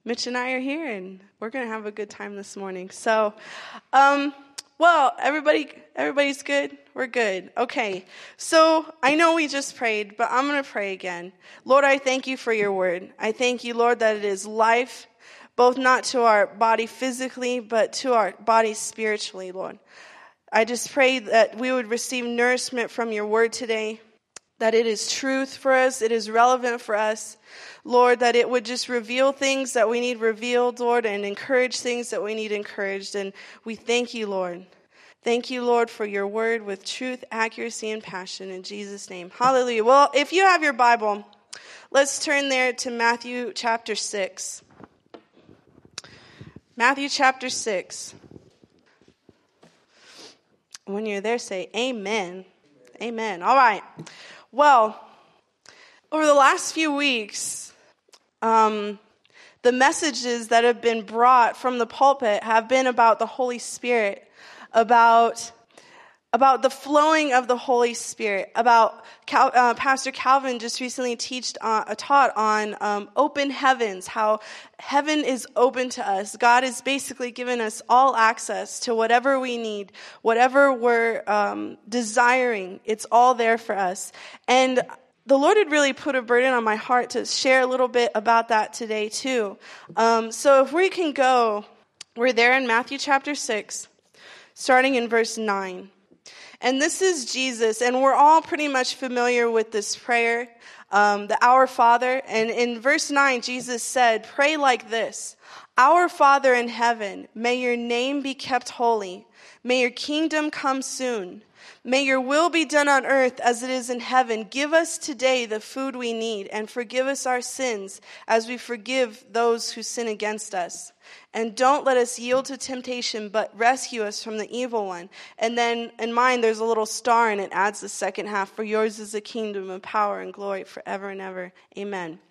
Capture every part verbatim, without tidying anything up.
Mitch and I are here, and we're going to have a good time this morning. So, um, well, everybody, everybody's good? We're good. Okay. So I know we just prayed, but I'm going to pray again. Lord, I thank you for your word. I thank you, Lord, that it is life, both not to our body physically, but to our body spiritually, Lord. I just pray that we would receive nourishment from your word today, that it is truth for us, it is relevant for us. Lord, that it would just reveal things that we need revealed, Lord, and encourage things that we need encouraged. And we thank you, Lord. Thank you, Lord, for your word with truth, accuracy, and passion. In Jesus' name. Hallelujah. Well, if you have your Bible, let's turn there to Matthew chapter six. Matthew chapter six. When you're there, say amen. Amen. All right. Well, over the last few weeks, um, the messages that have been brought from the pulpit have been about the Holy Spirit, about about the flowing of the Holy Spirit, about Cal, uh, Pastor Calvin just recently teached uh, a taught on um, open heavens, how heaven is open to us. God has basically given us all access to whatever we need, whatever we're um, desiring. It's all there for us. And the Lord had really put a burden on my heart to share a little bit about that today too. Um, so if we can go, we're there in Matthew chapter six, starting in verse nine. And this is Jesus, and we're all pretty much familiar with this prayer, um, the Our Father. And in verse nine, Jesus said, pray like this: Our Father in heaven, may your name be kept holy. May your kingdom come soon. May your will be done on earth as it is in heaven. Give us today the food we need, and forgive us our sins as we forgive those who sin against us. And don't let us yield to temptation, but rescue us from the evil one. And then in mine, there's a little star, and it adds the second half. For yours is the kingdom and power and glory forever and ever. Amen.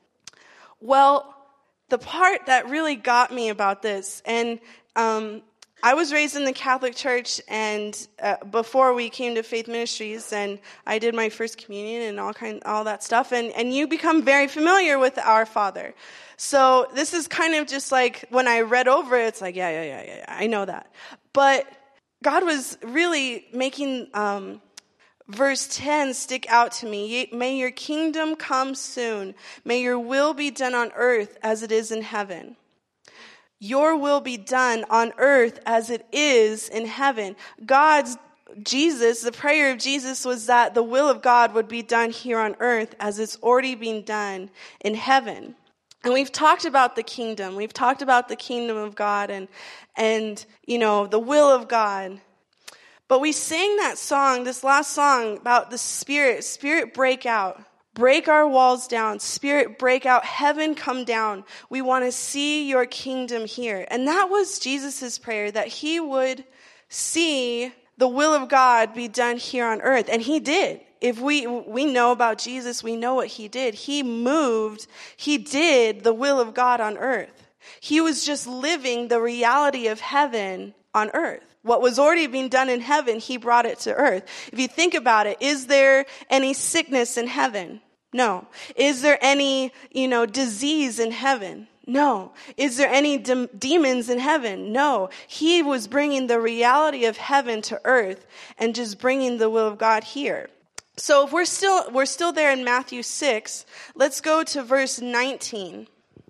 Well, the part that really got me about this, and um, I was raised in the Catholic Church, and uh, before we came to Faith Ministries, and I did my first communion and all kind, all that stuff, and, and you become very familiar with Our Father. So this is kind of just like, when I read over it, it's like, yeah, yeah, yeah, yeah, I know that. But God was really making um, verse ten stick out to me. May your kingdom come soon. May your will be done on earth as it is in heaven. Your will be done on earth as it is in heaven. God's, Jesus, the prayer of Jesus was that the will of God would be done here on earth as it's already being done in heaven. And we've talked about the kingdom. We've talked about the kingdom of God and, and, you know, the will of God. But we sang that song, this last song, about the Spirit. Spirit break out. Break our walls down. Spirit break out. Heaven come down. We want to see your kingdom here. And that was Jesus' prayer, that he would see the will of God be done here on earth. And he did. If we we know about Jesus, we know what he did. He moved, he did the will of God on earth. He was just living the reality of heaven on earth. What was already being done in heaven, he brought it to earth. If you think about it, is there any sickness in heaven? No. Is there any, you know, disease in heaven? No. Is there any de- demons in heaven? No. He was bringing the reality of heaven to earth and just bringing the will of God here. So if we're still we're still there in Matthew six, let's go to verse nineteen.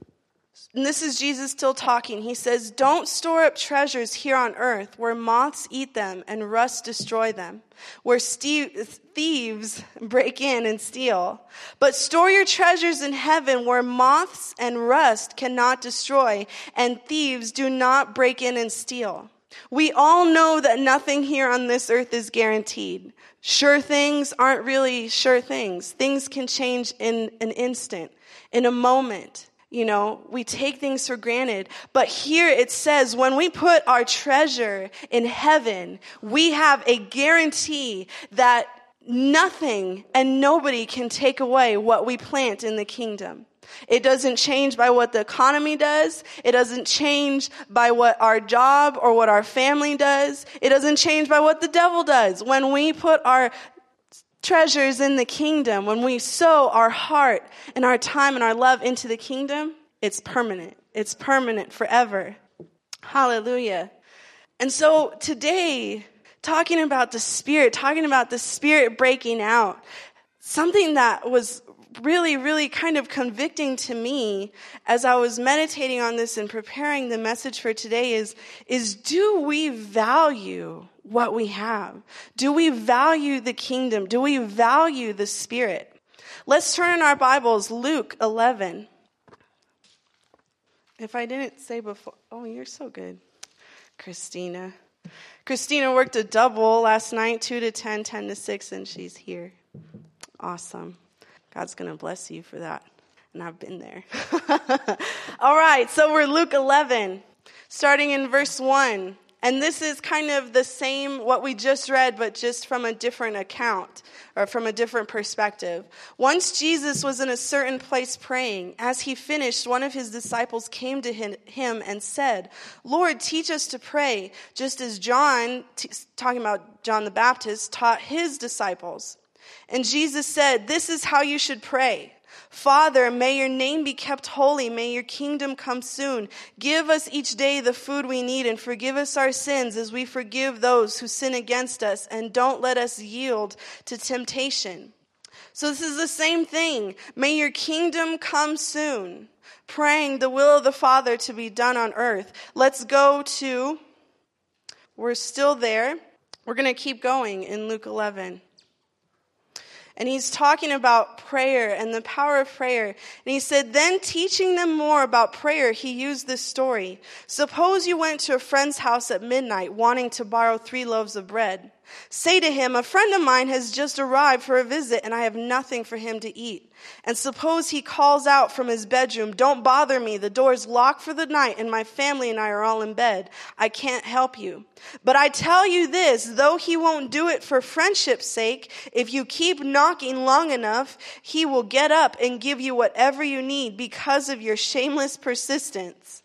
And this is Jesus still talking. He says, don't store up treasures here on earth where moths eat them and rust destroy them, where ste- thieves break in and steal. But store your treasures in heaven where moths and rust cannot destroy and thieves do not break in and steal. We all know that nothing here on this earth is guaranteed. Sure things aren't really sure things. Things can change in an instant, in a moment. You know, we take things for granted. But here it says, when we put our treasure in heaven, we have a guarantee that nothing and nobody can take away what we plant in the kingdom. It doesn't change by what the economy does. It doesn't change by what our job or what our family does. It doesn't change by what the devil does. When we put our treasures in the kingdom, when we sow our heart and our time and our love into the kingdom, it's permanent. It's permanent forever. Hallelujah. And so today, talking about the Spirit, talking about the Spirit breaking out, something that was really, really kind of convicting to me as I was meditating on this and preparing the message for today is, is do we value what we have? Do we value the kingdom? Do we value the Spirit? Let's turn in our Bibles, Luke eleven. If I didn't say before, oh, you're so good, Christina. Christina worked a double last night, two to ten, ten to six, and she's here. Awesome. God's going to bless you for that. And I've been there. All right, so we're Luke eleven, starting in verse one. And this is kind of the same, what we just read, but just from a different account, or from a different perspective. Once Jesus was in a certain place praying. As he finished, one of his disciples came to him and said, "Lord, teach us to pray, just as John," t- talking about John the Baptist, "taught his disciples." And Jesus said, "This is how you should pray. Father, may your name be kept holy. May your kingdom come soon. Give us each day the food we need, and forgive us our sins as we forgive those who sin against us. And don't let us yield to temptation." So this is the same thing. May your kingdom come soon. Praying the will of the Father to be done on earth. Let's go to, we're still there. We're going to keep going in Luke eleven. And he's talking about prayer and the power of prayer. And he said, then teaching them more about prayer, he used this story. Suppose you went to a friend's house at midnight, wanting to borrow three loaves of bread. Say to him, a friend of mine has just arrived for a visit, and I have nothing for him to eat. And suppose he calls out from his bedroom, don't bother me, the door's locked for the night, and my family and I are all in bed. I can't help you. But I tell you this, though he won't do it for friendship's sake, if you keep knocking long enough, he will get up and give you whatever you need because of your shameless persistence.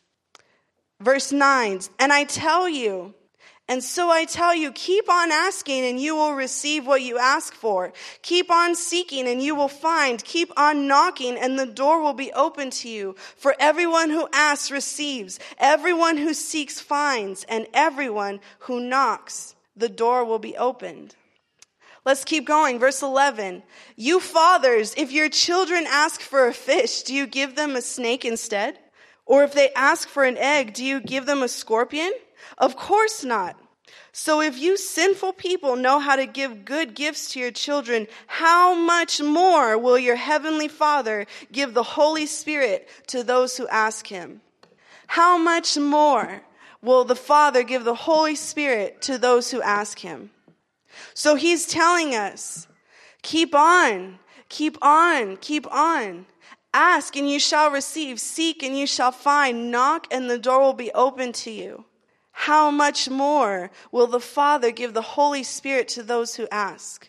Verse nine, and I tell you, And so I tell you, keep on asking and you will receive what you ask for. Keep on seeking and you will find. Keep on knocking and the door will be open to you. For everyone who asks receives. Everyone who seeks finds. And everyone who knocks, the door will be opened. Let's keep going. Verse eleven. You fathers, if your children ask for a fish, do you give them a snake instead? Or if they ask for an egg, do you give them a scorpion? Of course not. So if you sinful people know how to give good gifts to your children, how much more will your heavenly Father give the Holy Spirit to those who ask him? How much more will the Father give the Holy Spirit to those who ask him? So he's telling us, keep on, keep on, keep on. Ask and you shall receive. Seek and you shall find. Knock and the door will be open to you. How much more will the Father give the Holy Spirit to those who ask?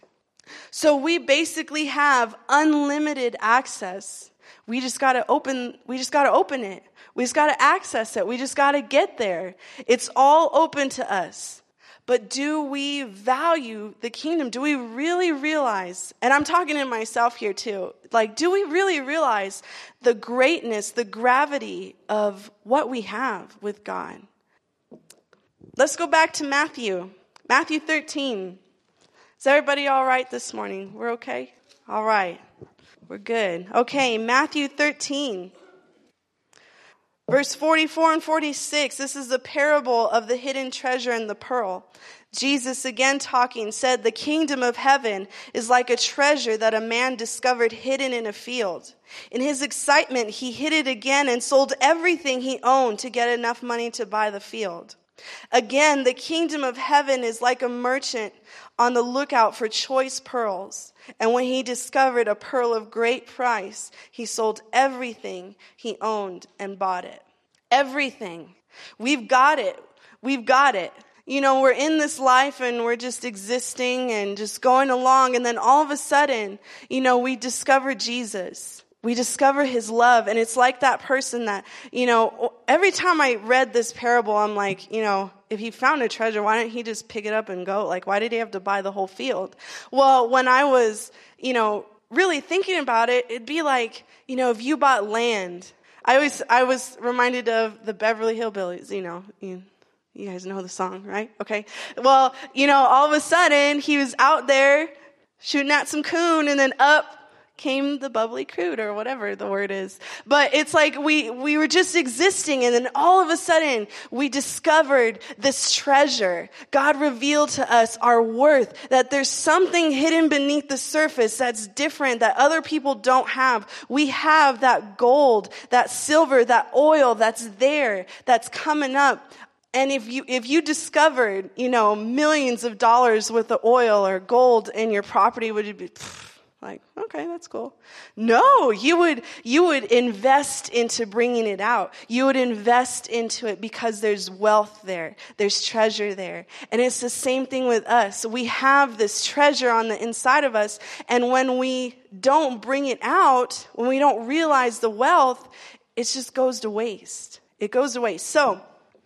So we basically have unlimited access. We just got to open, we just got to open it. We just got to access it. We just got to get there. It's all open to us. But do we value the kingdom? Do we really realize, and I'm talking to myself here too, like, do we really realize the greatness, the gravity of what we have with God? Let's go back to Matthew. Matthew thirteen. Is everybody all right this morning? We're okay? All right. We're good. Okay, Matthew thirteen. Verse forty-four and forty-six, this is the parable of the hidden treasure and the pearl. Jesus, again talking, said, the kingdom of heaven is like a treasure that a man discovered hidden in a field. In his excitement, he hid it again and sold everything he owned to get enough money to buy the field. Again, the kingdom of heaven is like a merchant on the lookout for choice pearls. And when he discovered a pearl of great price, he sold everything he owned and bought it. Everything. We've got it. We've got it. You know, we're in this life and we're just existing and just going along. And then all of a sudden, you know, we discover Jesus. We discover his love. And it's like that person that, you know, every time I read this parable, I'm like, you know, if he found a treasure, why didn't he just pick it up and go? Like, why did he have to buy the whole field? Well, when I was, you know, really thinking about it, it'd be like, you know, if you bought land, I always, I was reminded of the Beverly Hillbillies, you know, you, you guys know the song, right? Okay. Well, you know, all of a sudden he was out there shooting at some coon, and then up came the bubbly crude, or whatever the word is. But it's like we, we were just existing, and then all of a sudden we discovered this treasure. God revealed to us our worth, that there's something hidden beneath the surface that's different, that other people don't have. We have that gold, that silver, that oil that's there, that's coming up. And if you, if you discovered, you know, millions of dollars worth of oil or gold in your property, would you be, pfft, like, okay, that's cool. No, you would, you would invest into bringing it out. You would invest into it because there's wealth there. There's treasure there. And it's the same thing with us. We have this treasure on the inside of us. And when we don't bring it out, when we don't realize the wealth, it just goes to waste. It goes to waste. So,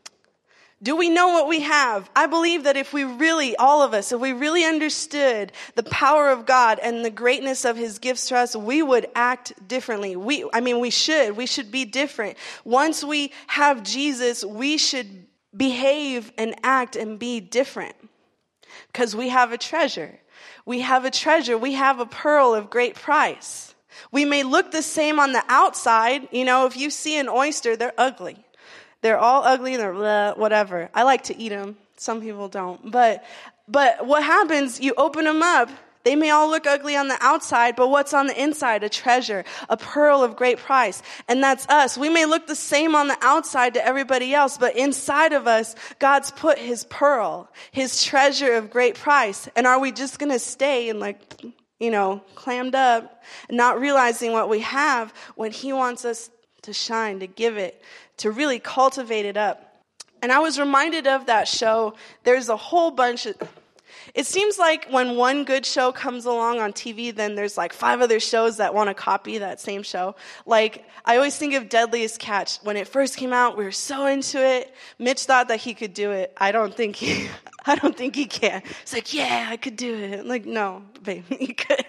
do we know what we have? I believe that if we really, all of us, if we really understood the power of God and the greatness of his gifts to us, we would act differently. We, I mean, we should. We should be different. Once we have Jesus, we should behave and act and be different because we have a treasure. We have a treasure. We have a pearl of great price. We may look the same on the outside. You know, if you see an oyster, they're ugly. They're all ugly and they're blah, whatever. I like to eat them. Some people don't. But but what happens, you open them up, they may all look ugly on the outside, but what's on the inside? A treasure, a pearl of great price. And that's us. We may look the same on the outside to everybody else, but inside of us, God's put his pearl, his treasure of great price. And are we just going to stay and like, you know, clammed up, not realizing what we have when he wants us to shine, to give it, to really cultivate it up? And I was reminded of that show. There's a whole bunch of, it seems like when one good show comes along on T V, then there's like five other shows that want to copy that same show. Like, I always think of Deadliest Catch. When it first came out, we were so into it. Mitch thought that he could do it. I don't think he, I don't think he can. It's like, yeah, I could do it. I'm like, no, babe, you could.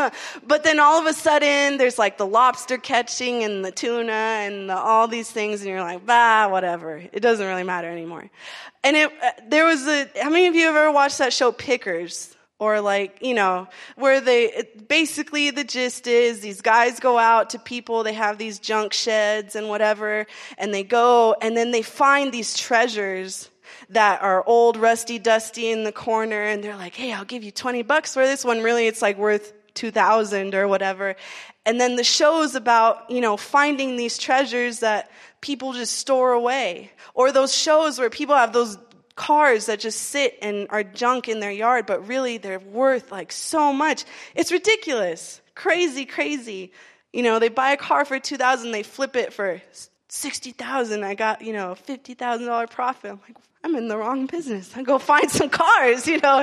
But then all of a sudden, there's like the lobster catching and the tuna and the, all these things, and you're like, bah, whatever. It doesn't really matter anymore. And it, there was a, how many of you have ever watched that show Pickers? Or like, you know, where they, it, basically the gist is these guys go out to people, they have these junk sheds and whatever, and they go, and then they find these treasures that are old, rusty, dusty in the corner, and they're like, hey, I'll give you twenty bucks for this one. Really, it's like worth two thousand or whatever. And then the show's about, you know, finding these treasures that people just store away. Or those shows where people have those cars that just sit and are junk in their yard, but really they're worth like so much. It's ridiculous. Crazy, crazy. You know, they buy a car for two thousand dollars, they flip it for sixty thousand dollars. I got, you know, a fifty thousand dollars profit. I'm like, I'm in the wrong business. I go find some cars, you know.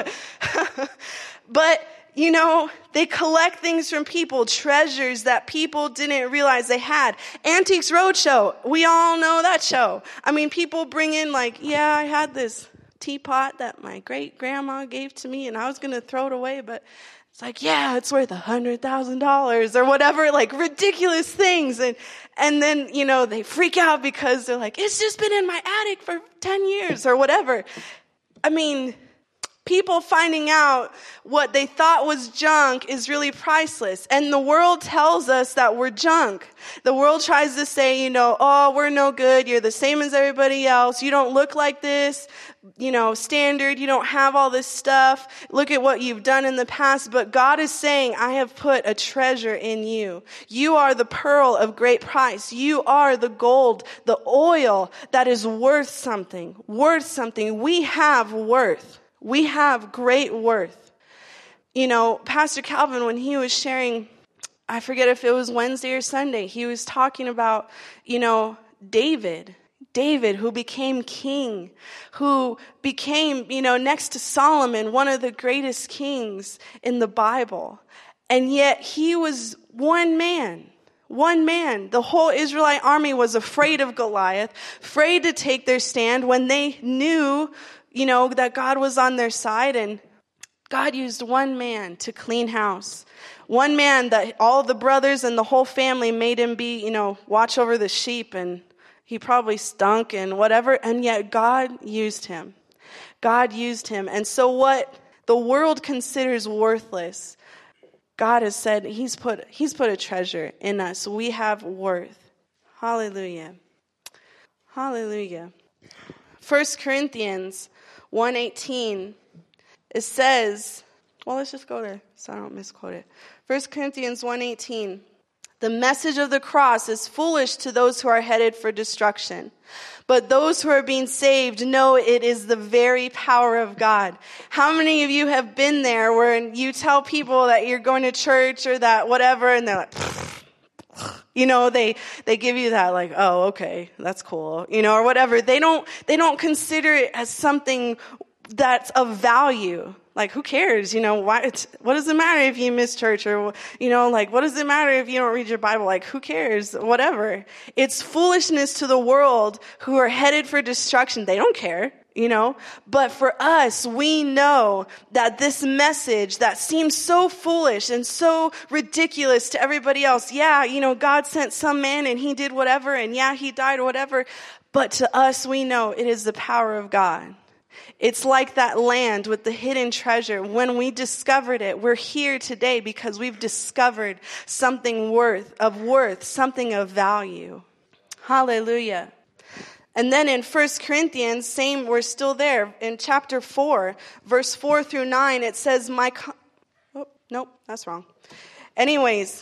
But, you know, they collect things from people, treasures that people didn't realize they had. Antiques Roadshow, we all know that show. I mean, people bring in like, yeah, I had this teapot that my great-grandma gave to me, and I was going to throw it away, but it's like, yeah, it's worth one hundred thousand dollars or whatever, like ridiculous things. And and then, you know, they freak out because they're like, it's just been in my attic for ten years or whatever. I mean, people finding out what they thought was junk is really priceless. And the world tells us that we're junk. The world tries to say, you know, oh, we're no good. You're the same as everybody else. You don't look like this, you know, standard. You don't have all this stuff. Look at what you've done in the past. But God is saying, I have put a treasure in you. You are the pearl of great price. You are the gold, the oil that is worth something, worth something. We have worth. We have great worth. You know, Pastor Calvin, when he was sharing, I forget if it was Wednesday or Sunday, he was talking about, you know, David. David, who became king, who became, you know, next to Solomon, one of the greatest kings in the Bible. And yet he was one man. One man. The whole Israelite army was afraid of Goliath, afraid to take their stand when they knew, you know, that God was on their side, and God used one man to clean house. one man that all the brothers and the whole family made him be, you know, watch over the sheep, and he probably stunk and whatever, and yet God used him. God used him. And so what the world considers worthless, God has said he's put he's put a treasure in us. We have worth. Hallelujah. Hallelujah. First Corinthians one eighteen, it says, well, let's just go there so I don't misquote it. First Corinthians one eighteen, the message of the cross is foolish to those who are headed for destruction. But those who are being saved know it is the very power of God. How many of you have been there where you tell people that you're going to church or that whatever, and they're like, you know, they, they give you that like, oh, okay, that's cool, you know, or whatever. They don't, they don't consider it as something that's of value. Like, who cares? You know, why? It's, what does it matter if you miss church, or, you know, like, what does it matter if you don't read your Bible? Like, who cares? Whatever. It's foolishness to the world who are headed for destruction. They don't care, you know. But for us, we know that this message that seems so foolish and so ridiculous to everybody else. Yeah, you know, God sent some man and he did whatever, and yeah, he died or whatever. But to us, we know it is the power of God. It's like that land with the hidden treasure. When we discovered it, we're here today because we've discovered something worth of worth, something of value. Hallelujah. And then in First Corinthians, same, we're still there. In chapter four, verse four through nine, it says, my, con- oh, nope, that's wrong. Anyways,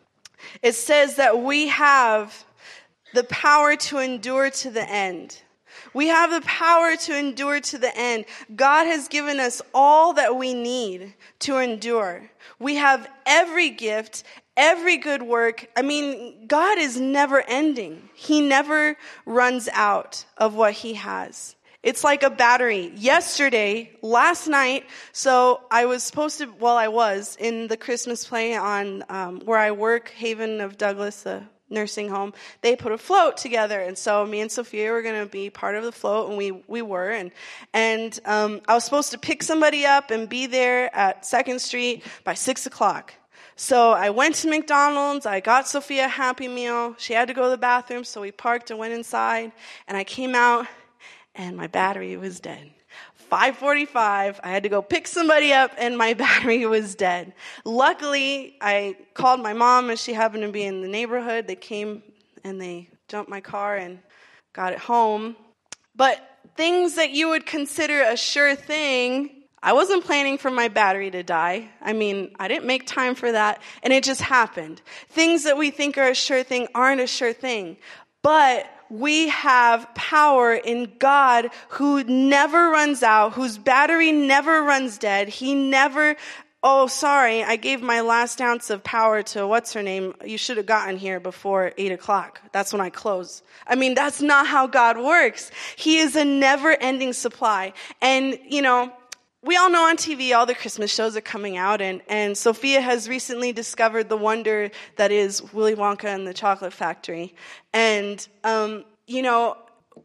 it says that we have the power to endure to the end. We have the power to endure to the end. God has given us all that we need to endure. We have every gift, every good work. I mean, God is never ending. He never runs out of what he has. It's like a battery. Yesterday, last night, so I was supposed to, well, I was in the Christmas play on um, where I work, Haven of Douglas, the nursing home. They put a float together, and so me and Sophia were going to be part of the float, and we we were, and and um, I was supposed to pick somebody up and be there at Second Street by six o'clock. So I went to McDonald's. I got Sophia a Happy Meal. She had to go to the bathroom, so we parked and went inside, and I came out, and my battery was dead. five forty-five, I had to go pick somebody up, and my battery was dead. Luckily, I called my mom, and she happened to be in the neighborhood. They came, and they jumped my car and got it home. But things that you would consider a sure thing, I wasn't planning for my battery to die. I mean, I didn't make time for that, and it just happened. Things that we think are a sure thing aren't a sure thing. But we have power in God who never runs out, whose battery never runs dead. He never, oh, sorry, I gave my last ounce of power to what's her name. You should have gotten here before eight o'clock. That's when I close. I mean, that's not how God works. He is a never-ending supply. And, you know, we all know on T V all the Christmas shows are coming out, and, and Sophia has recently discovered the wonder that is Willy Wonka and the Chocolate Factory. And, um, you know,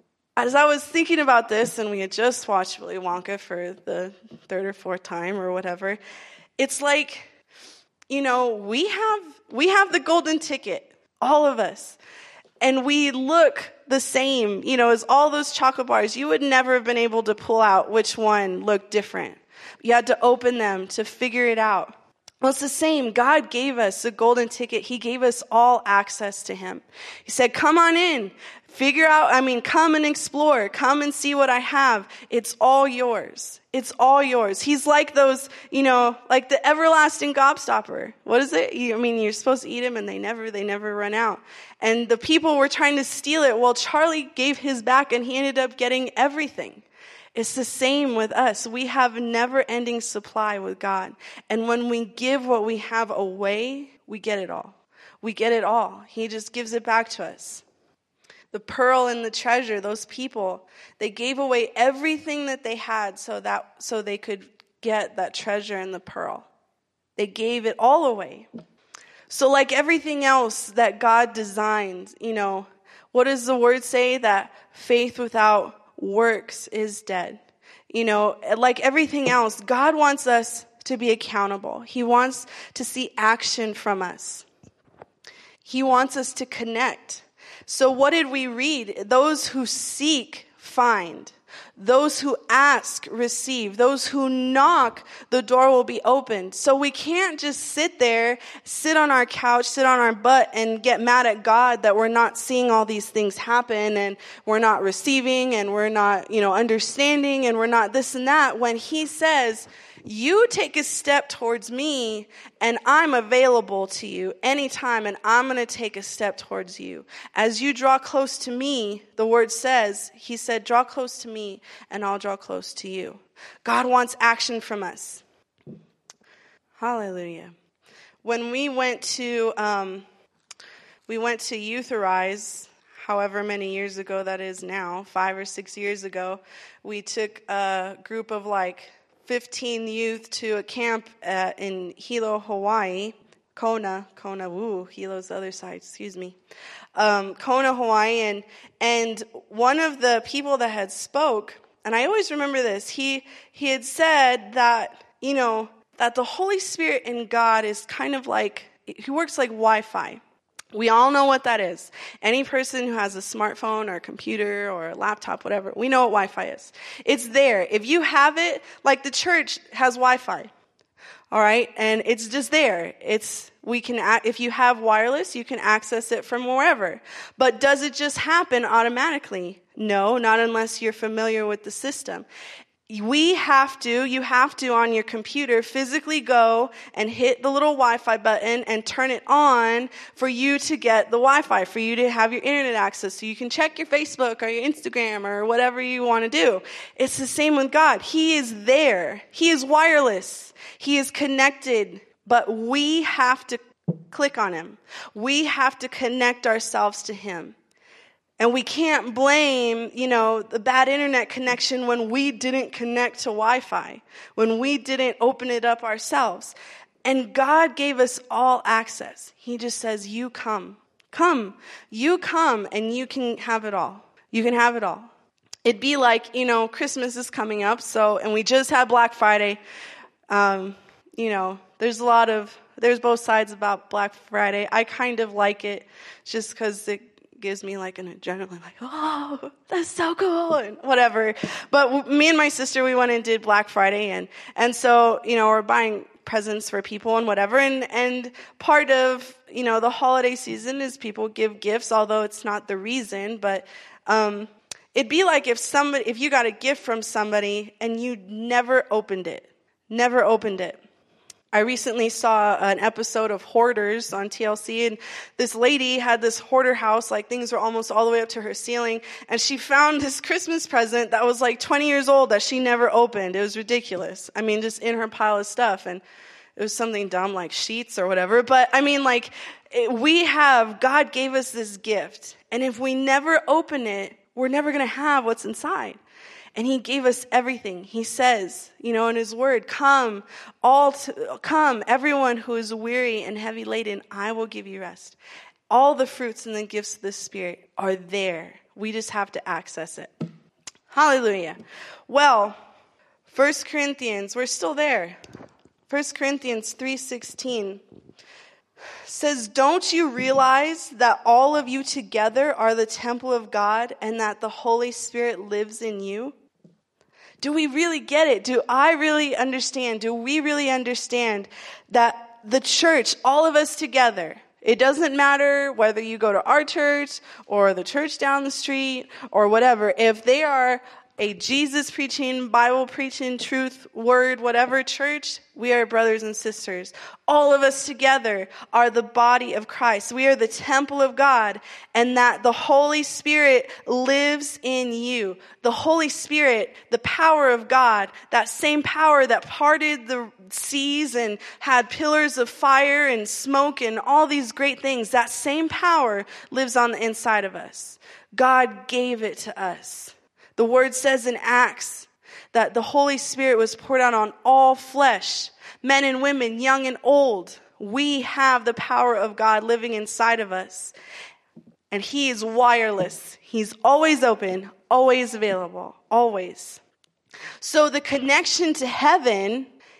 as I was thinking about this, and we had just watched Willy Wonka for the third or fourth time or whatever, it's like, you know, we have we have the golden ticket, all of us. And we look the same, you know, as all those chocolate bars. You would never have been able to pull out which one looked different. You had to open them to figure it out. Well, it's the same. God gave us the golden ticket. He gave us all access to him. He said, come on in. Figure out, I mean, come and explore. Come and see what I have. It's all yours. It's all yours. He's like those, you know, like the everlasting gobstopper. What is it? You, I mean, you're supposed to eat them and they never, they never run out. And the people were trying to steal it. Well, Charlie gave his back and he ended up getting everything. It's the same with us. We have never-ending supply with God. And when we give what we have away, we get it all. We get it all. He just gives it back to us. The pearl and the treasure, those people, they gave away everything that they had so that so they could get that treasure and the pearl. They gave it all away. So like everything else that God designed, you know, what does the word say? That faith without works is dead. You know, like everything else, God wants us to be accountable. He wants to see action from us. He wants us to connect. So what did we read? Those who seek, find. Those who ask, receive. Those who knock, the door will be opened. So we can't just sit there, sit on our couch, sit on our butt, and get mad at God that we're not seeing all these things happen, and we're not receiving, and we're not, you know, understanding, and we're not this and that, when he says, you take a step towards me, and I'm available to you anytime, and I'm going to take a step towards you. As you draw close to me, the word says, he said, draw close to me, and I'll draw close to you. God wants action from us. Hallelujah. When we went to, um, we went to Youth Arise, however many years ago that is now, five or six years ago, we took a group of like fifteen youth to a camp uh, in Hilo, Hawaii, Kona, Kona, woo, Hilo's the other side, excuse me, um, Kona, Hawaii, and, and one of the people that had spoke, and I always remember this, he, he had said that, you know, that the Holy Spirit in God is kind of like, he works like Wi-Fi. We all know what that is. Any person who has a smartphone or a computer or a laptop, whatever, we know what Wi-Fi is. It's there. If you have it, like the church has Wi-Fi. All right? And it's just there. It's, we can, if you have wireless, you can access it from wherever. But does it just happen automatically? No, not unless you're familiar with the system. We have to, you have to on your computer physically go and hit the little Wi-Fi button and turn it on for you to get the Wi-Fi, for you to have your internet access so you can check your Facebook or your Instagram or whatever you want to do. It's the same with God. He is there. He is wireless. He is connected, but we have to click on him. We have to connect ourselves to him. And we can't blame, you know, the bad internet connection when we didn't connect to Wi-Fi, when we didn't open it up ourselves. And God gave us all access. He just says, you come, come, you come, and you can have it all. You can have it all. It'd be like, you know, Christmas is coming up, so, and we just had Black Friday. Um, you know, there's a lot of, there's both sides about Black Friday. I kind of like it just because it gives me like an adrenaline, like, oh, that's so cool, and whatever. But w- me and my sister, we went and did Black Friday, and and so, you know, we're buying presents for people and whatever, and and part of, you know, the holiday season is people give gifts, although it's not the reason, but um, it'd be like if somebody, if you got a gift from somebody and you never opened it, never opened it. I recently saw an episode of Hoarders on T L C, and this lady had this hoarder house, like things were almost all the way up to her ceiling, and she found this Christmas present that was like twenty years old that she never opened. It was ridiculous. I mean, just in her pile of stuff, and it was something dumb like sheets or whatever, but I mean, like, it, we have, God gave us this gift, and if we never open it, we're never going to have what's inside. And he gave us everything. He says, you know, in his word, come, all to, come, everyone who is weary and heavy laden, I will give you rest. All the fruits and the gifts of the Spirit are there. We just have to access it. Hallelujah. Well, First Corinthians, we're still there. First Corinthians three sixteen says, don't you realize that all of you together are the temple of God and that the Holy Spirit lives in you? Do we really get it? Do I really understand? Do we really understand that the church, all of us together, it doesn't matter whether you go to our church or the church down the street or whatever, if they are a Jesus preaching, Bible preaching, truth, word, whatever church, we are brothers and sisters. All of us together are the body of Christ. We are the temple of God, and that the Holy Spirit lives in you. The Holy Spirit, the power of God, that same power that parted the seas and had pillars of fire and smoke and all these great things, that same power lives on the inside of us. God gave it to us. The word says in Acts that the Holy Spirit was poured out on all flesh, men and women, young and old. We have the power of God living inside of us. And he is wireless. He's always open, always available, always. So the connection to heaven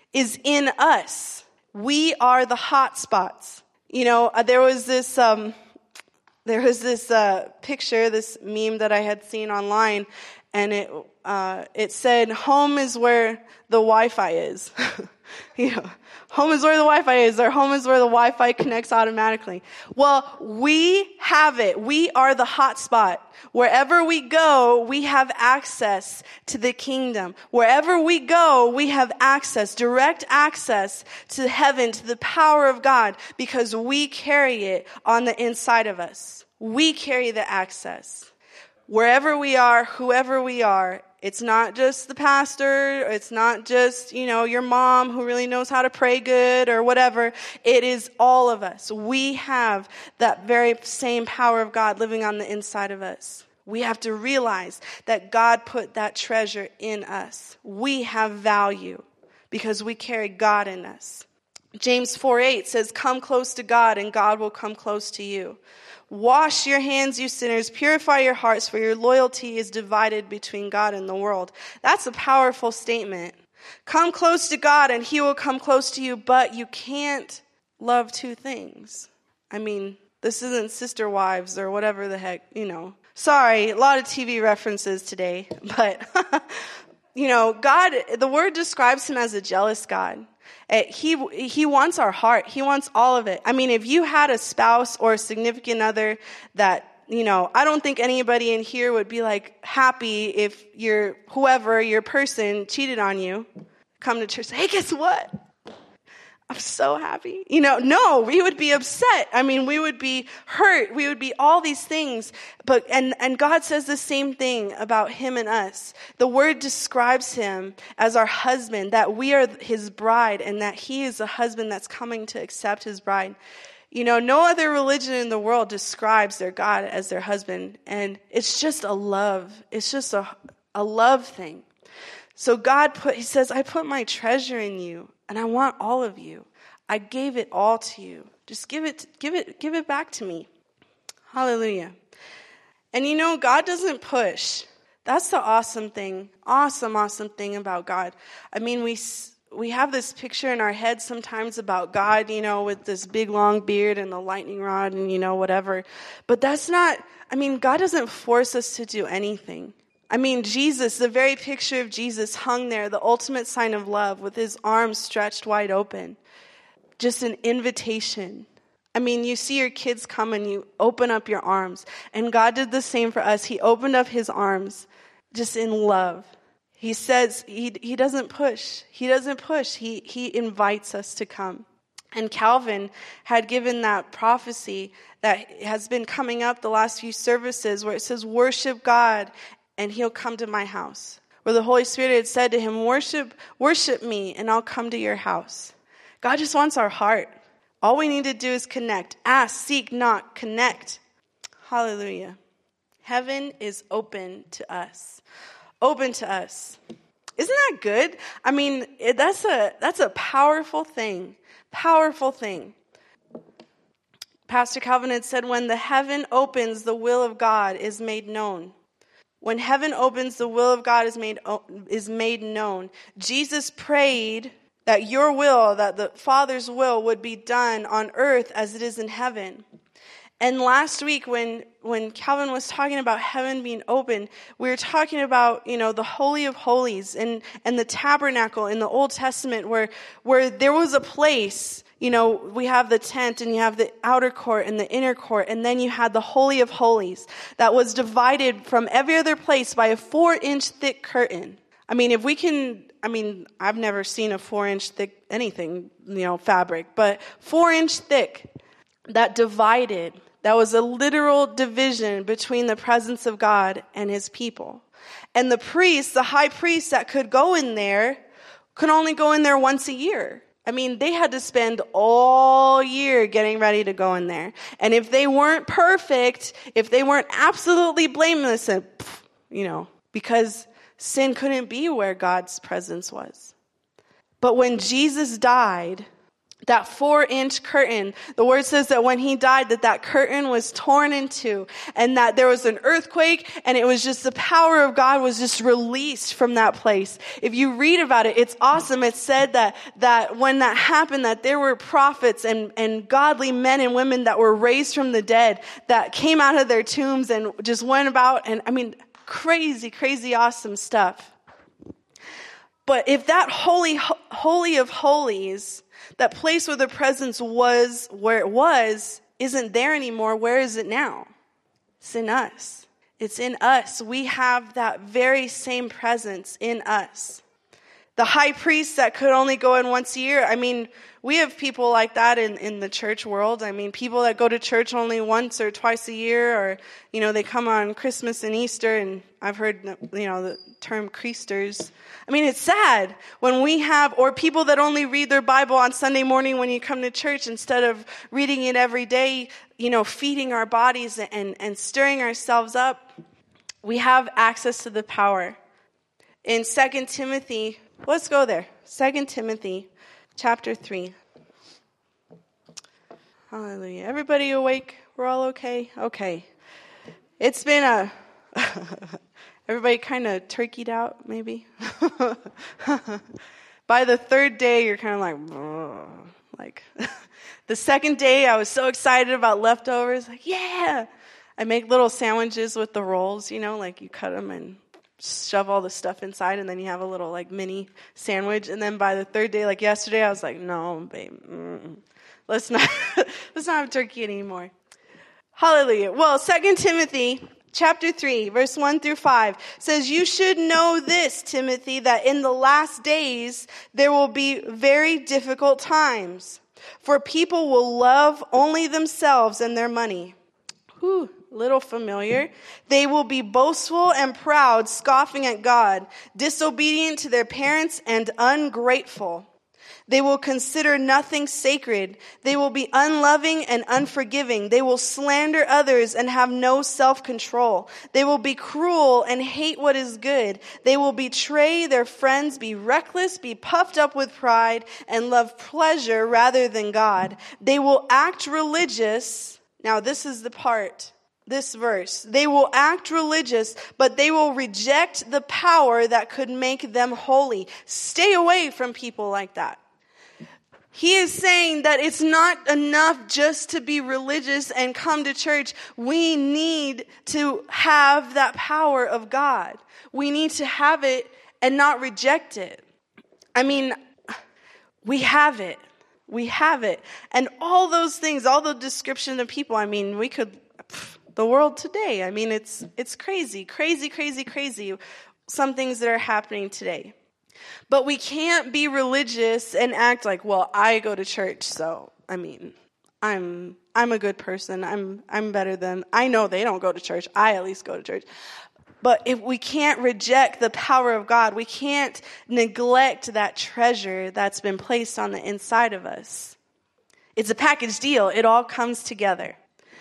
is in us. We are the hot spots. You know, there was this, um, there was this uh, picture, this meme that I had seen online, and it uh, it said, "Home is where the Wi-Fi is." You know, home is where the Wi-Fi is, or home is where the Wi-Fi connects automatically. Well, we have it. We are the hot spot. Wherever we go, we have access to the kingdom. Wherever we go, we have access, direct access to heaven, to the power of God, because we carry it on the inside of us. We carry the access. Wherever we are, whoever we are, it's not just the pastor, it's not just, you know, your mom who really knows how to pray good or whatever. It is all of us. We have that very same power of God living on the inside of us. We have to realize that God put that treasure in us. We have value because we carry God in us. James four eight says, "Come close to God and God will come close to you. Wash your hands, you sinners. Purify your hearts, for your loyalty is divided between God and the world." That's a powerful statement. Come close to God and he will come close to you, but you can't love two things. I mean, this isn't Sister Wives or whatever the heck, you know. Sorry, a lot of T V references today, but, you know, God, the word describes him as a jealous God. He he wants our heart. He wants all of it. I mean, if you had a spouse or a significant other that, you know, I don't think anybody in here would be like happy if your whoever, your person cheated on you. Come to church, say, "Hey, guess what? I'm so happy." You know, no, we would be upset. I mean, we would be hurt. We would be all these things. But, and, and God says the same thing about him and us. The word describes him as our husband, that we are his bride and that he is a husband that's coming to accept his bride. You know, no other religion in the world describes their God as their husband. And it's just a love. It's just a, a love thing. So God put, he says, "I put my treasure in you. And I want all of you. I gave it all to you. Just give it, give it, give it back to me." Hallelujah. And you know, God doesn't push. That's the awesome thing. Awesome, awesome thing about God. I mean, we we have this picture in our head sometimes about God, you know, with this big long beard and the lightning rod and, you know, whatever. But that's not, I mean, God doesn't force us to do anything. I mean, Jesus, the very picture of Jesus hung there, the ultimate sign of love, with his arms stretched wide open. Just an invitation. I mean, you see your kids come and you open up your arms. And God did the same for us. He opened up his arms just in love. He says, he, he doesn't push. He doesn't push. He, he invites us to come. And Calvin had given that prophecy that has been coming up the last few services where it says, "Worship God and he'll come to my house." Where the Holy Spirit had said to him, worship, worship me, and I'll come to your house. God just wants our heart. All we need to do is connect. Ask, seek, knock, connect. Hallelujah. Heaven is open to us. Open to us. Isn't that good? I mean, it, that's a that's a powerful thing. Powerful thing. Pastor Calvin had said, when the heaven opens, the will of God is made known. When heaven opens, the will of God is made is made known. Jesus prayed that your will, that the Father's will would be done on earth as it is in heaven. And last week when, when Calvin was talking about heaven being open, we were talking about, you know, the Holy of Holies and, and the tabernacle in the Old Testament where, where there was a place, you know, we have the tent and you have the outer court and the inner court, and then you had the Holy of Holies that was divided from every other place by a four inch thick curtain. I mean, if we can, I mean, I've never seen a four inch thick anything, you know, fabric, but four inch thick that divided. That was a literal division between the presence of God and his people. And the priest, the high priest that could go in there, could only go in there once a year. I mean, they had to spend all year getting ready to go in there. And if they weren't perfect, if they weren't absolutely blameless, and, you know, because sin couldn't be where God's presence was. But when Jesus died, That four-inch curtain, the word says that when he died, that that curtain was torn in two, and that there was an earthquake, and it was just the power of God was just released from that place. If you read about it, it's awesome. It said that that when that happened, that there were prophets and, and godly men and women that were raised from the dead, that came out of their tombs and just went about, and I mean, crazy, crazy awesome stuff. But if that holy, holy of holies, that place where the presence was, where it was, isn't there anymore, where is it now? It's in us. It's in us. We have that very same presence in us. The high priest that could only go in once a year, I mean, we have people like that in, in the church world. I mean, people that go to church only once or twice a year, or, you know, they come on Christmas and Easter, and I've heard, you know, the term creasters. I mean, it's sad when we have, or people that only read their Bible on Sunday morning when you come to church instead of reading it every day, you know, feeding our bodies and, and stirring ourselves up. We have access to the power. In Second Timothy, let's go there. Second Timothy chapter three. Hallelujah. Everybody awake? We're all okay? Okay. It's been a... Everybody kind of turkeyed out, maybe? By the third day, you're kind of like... Ugh. Like, the second day, I was so excited about leftovers. Like, yeah! I make little sandwiches with the rolls, you know, like you cut them and shove all the stuff inside, and then you have a little, like, mini sandwich. And then by the third day, like yesterday, I was like, no, babe, mm, let's not, let's not have turkey anymore. Hallelujah. Well, Second Timothy chapter three, verse one through five says, you should know this, Timothy, that in the last days there will be very difficult times, for people will love only themselves and their money. Whew. Little familiar. They will be boastful and proud, scoffing at God, disobedient to their parents, and ungrateful. They will consider nothing sacred. They will be unloving and unforgiving. They will slander others and have no self-control. They will be cruel and hate what is good. They will betray their friends, be reckless, be puffed up with pride, and love pleasure rather than God. They will act religious. Now, this is the part. This verse, they will act religious, but they will reject the power that could make them holy. Stay away from people like that. He is saying that it's not enough just to be religious and come to church. We need to have that power of God. We need to have it and not reject it. I mean, we have it. We have it. And all those things, all the description of people, I mean, we could... The world today, I mean, it's it's crazy, crazy, crazy, crazy, some things that are happening today. But we can't be religious and act like, well, I go to church, so, I mean, I'm I'm a good person. I'm I'm better than, I know they don't go to church. I at least go to church. But if we can't reject the power of God, we can't neglect that treasure that's been placed on the inside of us. It's a package deal. It all comes together.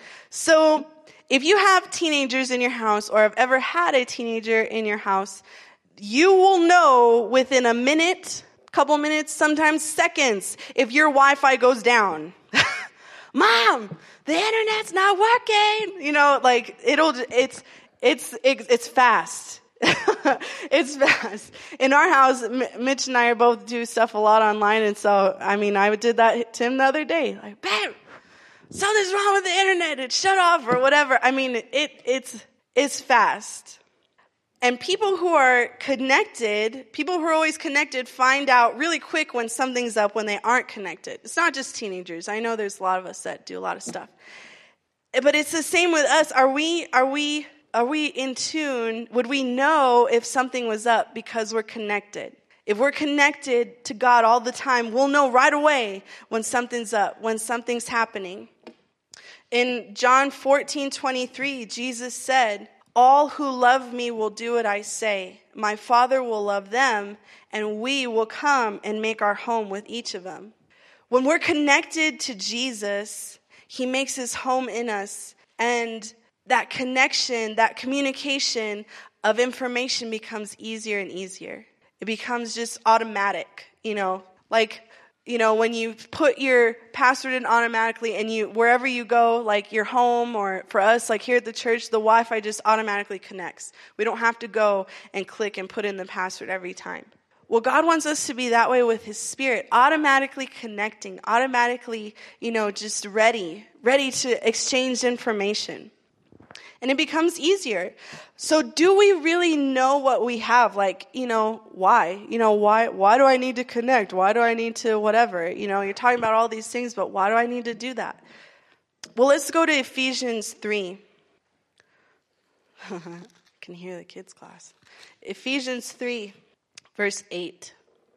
So, if you have teenagers in your house or have ever had a teenager in your house, you will know within a minute, couple minutes, sometimes seconds, if your Wi-Fi goes down. Mom, the internet's not working. You know, like it'll, it's, it's, it's fast. It's fast. In our house, Mitch and I both do stuff a lot online. And so, I mean, I did that to him the other day. Like, babe, something's wrong with the internet. It shut off or whatever. I mean, it it's it's fast. And people who are connected, people who are always connected, find out really quick when something's up when they aren't connected. It's not just teenagers. I know there's a lot of us that do a lot of stuff. But it's the same with us. Are we are we are we in tune? Would we know if something was up because we're connected? If we're connected to God all the time, we'll know right away when something's up, when something's happening. In John fourteen twenty-three, Jesus said, all who love me will do what I say. My Father will love them, and we will come and make our home with each of them. When we're connected to Jesus, he makes his home in us, and that connection, that communication of information becomes easier and easier. It becomes just automatic, you know, like you know, when you put your password in automatically and you, wherever you go, like your home or for us, like here at the church, the Wi-Fi just automatically connects. We don't have to go and click and put in the password every time. Well, God wants us to be that way with his Spirit, automatically connecting, automatically, you know, just ready, ready to exchange information. And it becomes easier. So do we really know what we have? Like, you know, why? You know, why why do I need to connect? Why do I need to whatever? You know, you're talking about all these things, but why do I need to do that? Well, let's go to Ephesians three. I can hear the kids' class. Ephesians three, verse eight.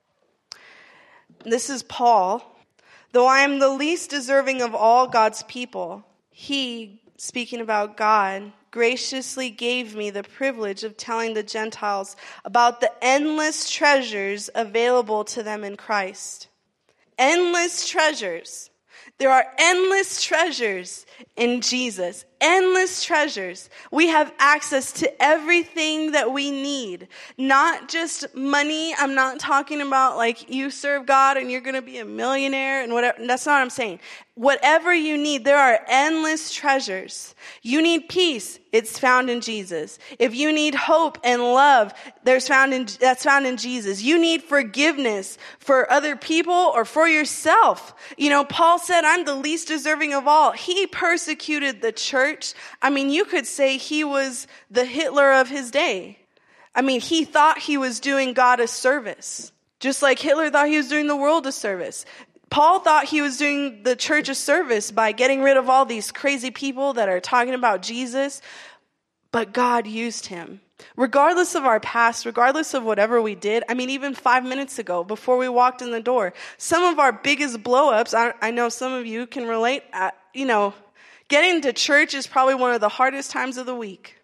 This is Paul. Though I am the least deserving of all God's people, he, speaking about God, graciously gave me the privilege of telling the Gentiles about the endless treasures available to them in Christ. Endless treasures. There are endless treasures in Jesus. Endless treasures. We have access to everything that we need. Not just money. I'm not talking about like you serve God and you're going to be a millionaire and whatever. That's not what I'm saying. Whatever you need, there are endless treasures. You need peace. It's found in Jesus. If you need hope and love, there's found in, that's found in Jesus. You need forgiveness for other people or for yourself. You know, Paul said, I'm the least deserving of all. He persecuted the church. I mean, you could say he was the Hitler of his day. I mean, he thought he was doing God a service, just like Hitler thought he was doing the world a service. Paul thought he was doing the church a service by getting rid of all these crazy people that are talking about Jesus, but God used him. Regardless of our past, regardless of whatever we did, I mean, even five minutes ago, before we walked in the door, some of our biggest blow-ups, I, I know some of you can relate, uh, you know, getting to church is probably one of the hardest times of the week.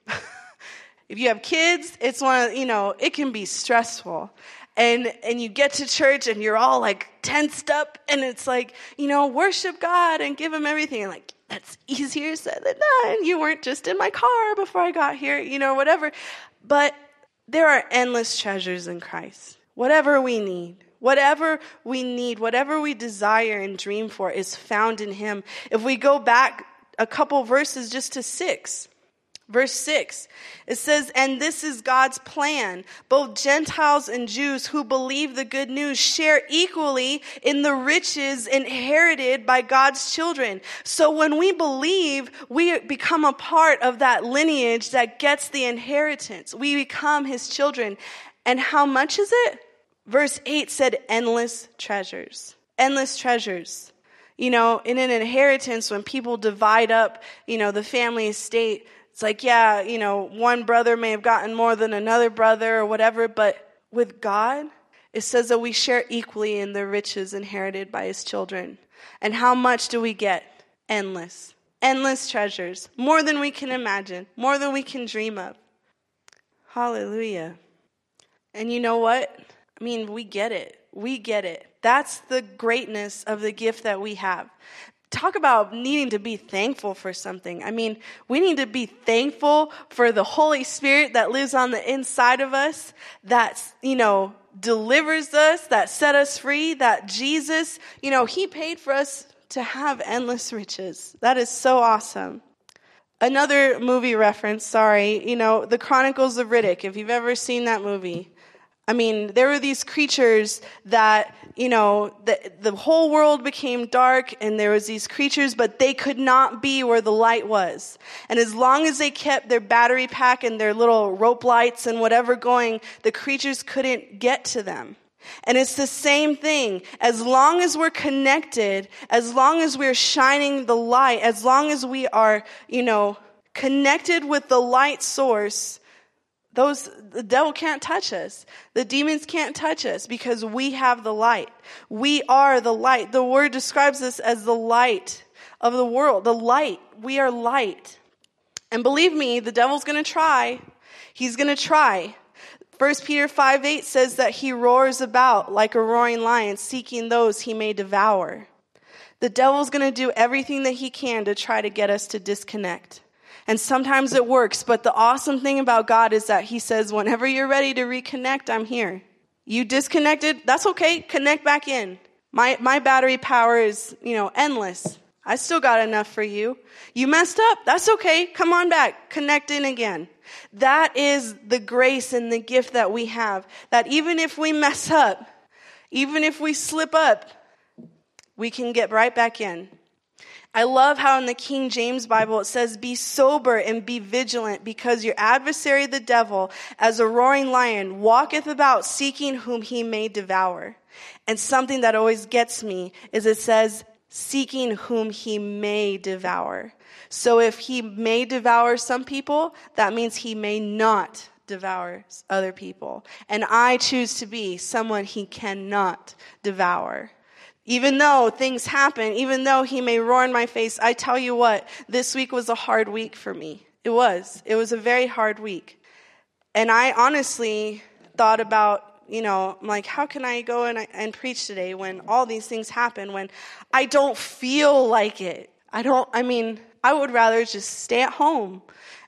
If you have kids, it's one of, you know, it can be stressful. And and you get to church and you're all like tensed up and it's like, you know, worship God and give him everything. And like, that's easier said than done. You weren't just in my car before I got here, you know, whatever. But there are endless treasures in Christ. Whatever we need, whatever we need, whatever we desire and dream for is found in him. If we go back a couple verses just to six, verse six, it says, and this is God's plan. Both Gentiles and Jews who believe the good news share equally in the riches inherited by God's children. So when we believe, we become a part of that lineage that gets the inheritance. We become his children. And how much is it? Verse eight said endless treasures. Endless treasures. You know, in an inheritance, when people divide up, you know, the family estate, it's like, yeah, you know, one brother may have gotten more than another brother or whatever, but with God, it says that we share equally in the riches inherited by his children. And how much do we get? Endless. Endless treasures. More than we can imagine. More than we can dream of. Hallelujah. And you know what? I mean, we get it. We get it. That's the greatness of the gift that we have. Talk about needing to be thankful for something. I mean, we need to be thankful for the Holy Spirit that lives on the inside of us, that, you know, delivers us, that set us free, that Jesus, you know, he paid for us to have endless riches. That is so awesome. Another movie reference, sorry, you know, The Chronicles of Riddick, if you've ever seen that movie. I mean, there were these creatures that, you know, the, the whole world became dark and there was these creatures, but they could not be where the light was. And as long as they kept their battery pack and their little rope lights and whatever going, the creatures couldn't get to them. And it's the same thing. As long as we're connected, as long as we're shining the light, as long as we are, you know, connected with the light source, Those, the devil can't touch us. The demons can't touch us because we have the light. We are the light. The word describes us as the light of the world. The light. We are light. And believe me, the devil's going to try. He's going to try. First Peter five eight says that he roars about like a roaring lion, seeking those he may devour. The devil's going to do everything that he can to try to get us to disconnect. And sometimes it works, but the awesome thing about God is that he says, whenever you're ready to reconnect, I'm here. You disconnected, that's okay, connect back in. My my battery power is, you know, endless. I still got enough for you. You messed up. That's okay. Come on back. Connect in again. That is the grace and the gift that we have. That even if we mess up, even if we slip up, we can get right back in. I love how in the King James Bible it says, be sober and be vigilant, because your adversary the devil, as a roaring lion, walketh about seeking whom he may devour. And something that always gets me is it says, seeking whom he may devour. So if he may devour some people, that means he may not devour other people. And I choose to be someone he cannot devour. Even though things happen, even though he may roar in my face, I tell you what, this week was a hard week for me. It was. It was a very hard week. And I honestly thought about, you know, I'm like, how can I go and, and preach today when all these things happen, when I don't feel like it? I don't, I mean, I would rather just stay at home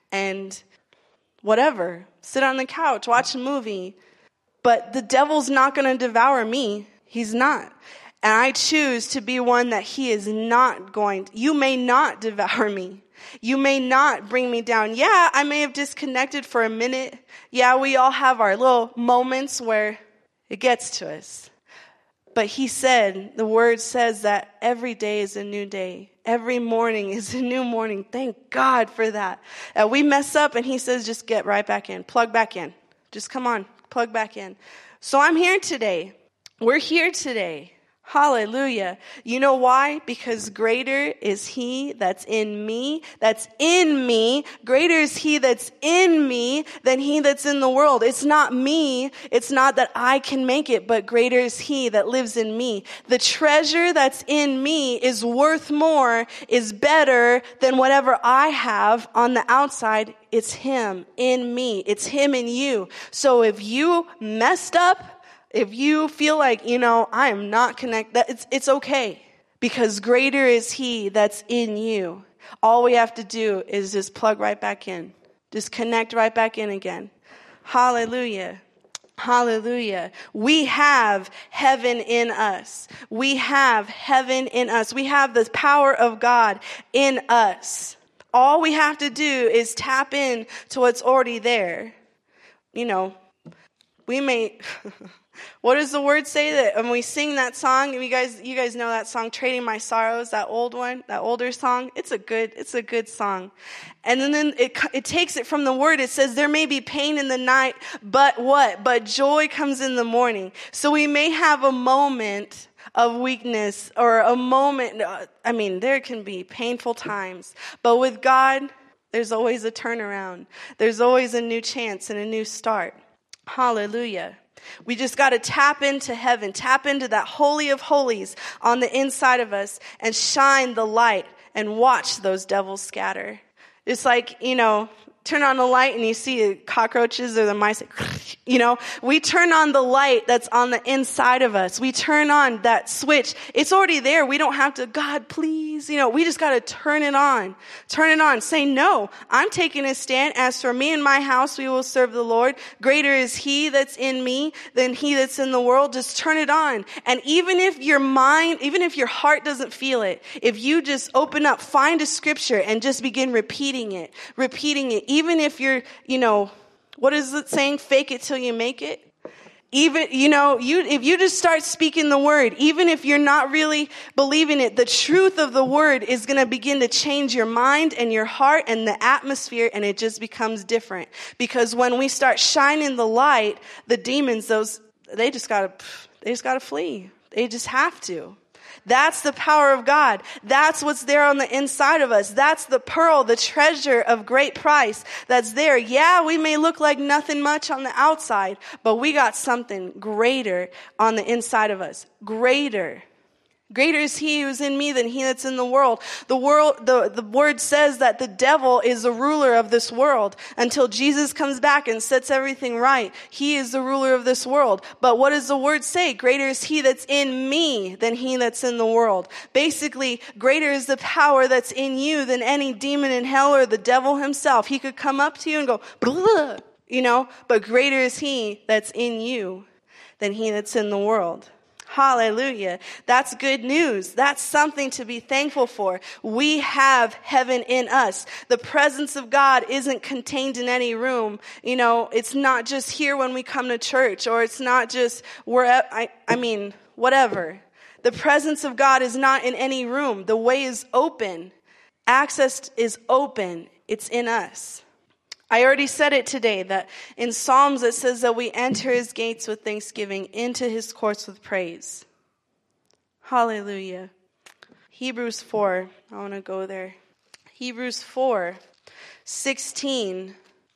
and whatever, sit on the couch, watch a movie. But the devil's not going to devour me. He's not. And I choose to be one that he is not going to. You may not devour me. You may not bring me down. Yeah, I may have disconnected for a minute. Yeah, we all have our little moments where it gets to us. But he said, the word says that every day is a new day. Every morning is a new morning. Thank God for that. Uh, we mess up and he says, just get right back in. Plug back in. Just come on, plug back in. So I'm here today. We're here today. Hallelujah. You know why? Because greater is he that's in me, that's in me. Greater is he that's in me than he that's in the world. It's not me. It's not that I can make it, but greater is he that lives in me. The treasure that's in me is worth more, is better than whatever I have on the outside. It's him in me. It's him in you. So if you messed up, if you feel like, you know, I am not connected, it's, it's okay. Because greater is he that's in you. All we have to do is just plug right back in. Just connect right back in again. Hallelujah. Hallelujah. We have heaven in us. We have heaven in us. We have the power of God in us. All we have to do is tap in to what's already there. You know, we may... What does the word say that when we sing that song? You guys, you guys know that song, "Trading My Sorrows," that old one, that older song. It's a good, it's a good song. And then, then it it takes it from the word. It says, "There may be pain in the night, but what? But joy comes in the morning." So we may have a moment of weakness or a moment. I mean, there can be painful times, but with God, there's always a turnaround. There's always a new chance and a new start. Hallelujah. We just got to tap into heaven, tap into that holy of holies on the inside of us and shine the light and watch those devils scatter. It's like, you know, turn on the light and you see cockroaches or the mice, you know, we turn on the light that's on the inside of us. We turn on that switch. It's already there. We don't have to, God, please, you know, we just got to turn it on, turn it on. Say, no, I'm taking a stand. As for me and my house, we will serve the Lord. Greater is he that's in me than he that's in the world. Just turn it on. And even if your mind, even if your heart doesn't feel it, if you just open up, find a scripture and just begin repeating it, repeating it. Even if you're, you know, what is it saying? Fake it till you make it. Even, you know, you, if you just start speaking the word, even if you're not really believing it, the truth of the word is going to begin to change your mind and your heart and the atmosphere, and it just becomes different. Because when we start shining the light, the demons, those, they just gotta, they just gotta flee. They just have to. That's the power of God. That's what's there on the inside of us. That's the pearl, the treasure of great price that's there. Yeah, we may look like nothing much on the outside, but we got something greater on the inside of us. Greater. Greater is he who's in me than he that's in the world. The world, the, the word says that the devil is the ruler of this world until Jesus comes back and sets everything right. He is the ruler of this world. But what does the word say? Greater is he that's in me than he that's in the world. Basically, greater is the power that's in you than any demon in hell or the devil himself. He could come up to you and go, blah, you know, but greater is he that's in you than he that's in the world. Hallelujah. That's good news. That's something to be thankful for. We have heaven in us. The presence of God isn't contained in any room. You know, it's not just here when we come to church, or it's not just where, I, I mean, whatever. The presence of God is not in any room. The way is open. Access is open. It's in us. I already said it today, that in Psalms it says that we enter his gates with thanksgiving, into his courts with praise. Hallelujah. Hebrews four, I want to go there. Hebrews four, sixteen.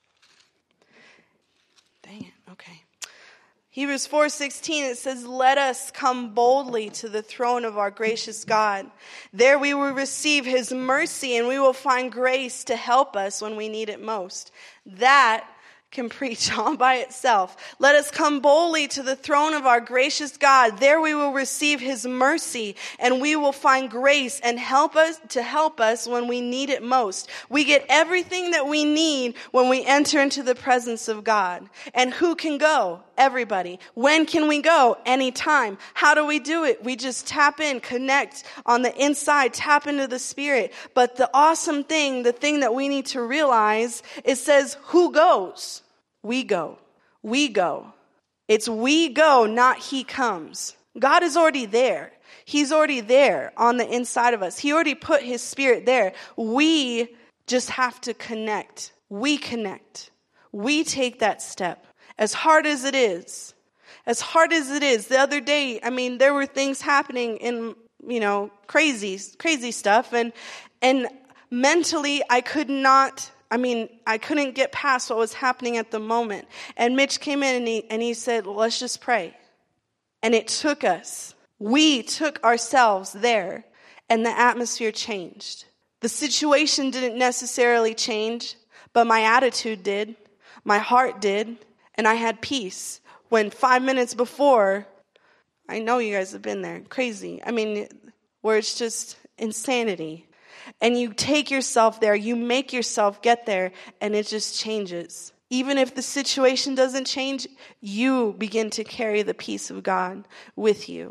Dang it, okay. Hebrews four sixteen, it says, let us come boldly to the throne of our gracious God. There we will receive his mercy, and we will find grace to help us when we need it most. That can preach all by itself. Let us come boldly to the throne of our gracious God. There we will receive his mercy, and we will find grace and help us to help us when we need it most. We get everything that we need when we enter into the presence of God. And who can go? Everybody. When can we go? Anytime. How do we do it? We just tap in, connect on the inside, tap into the Spirit. But the awesome thing, the thing that we need to realize, it says, who goes? We go. We go. It's we go, not he comes. God is already there. He's already there on the inside of us. He already put his Spirit there. We just have to connect. We connect. We take that step. As hard as it is, as hard as it is, the other day, I mean, there were things happening in, you know, crazy, crazy stuff. And, and mentally, I could not, I mean, I couldn't get past what was happening at the moment. And Mitch came in and he, and he said, well, let's just pray. And it took us. We took ourselves there, and the atmosphere changed. The situation didn't necessarily change, but my attitude did. My heart did. And I had peace when five minutes before, I know you guys have been there, crazy. I mean, where it's just insanity. And you take yourself there, you make yourself get there, and it just changes. Even if the situation doesn't change, you begin to carry the peace of God with you.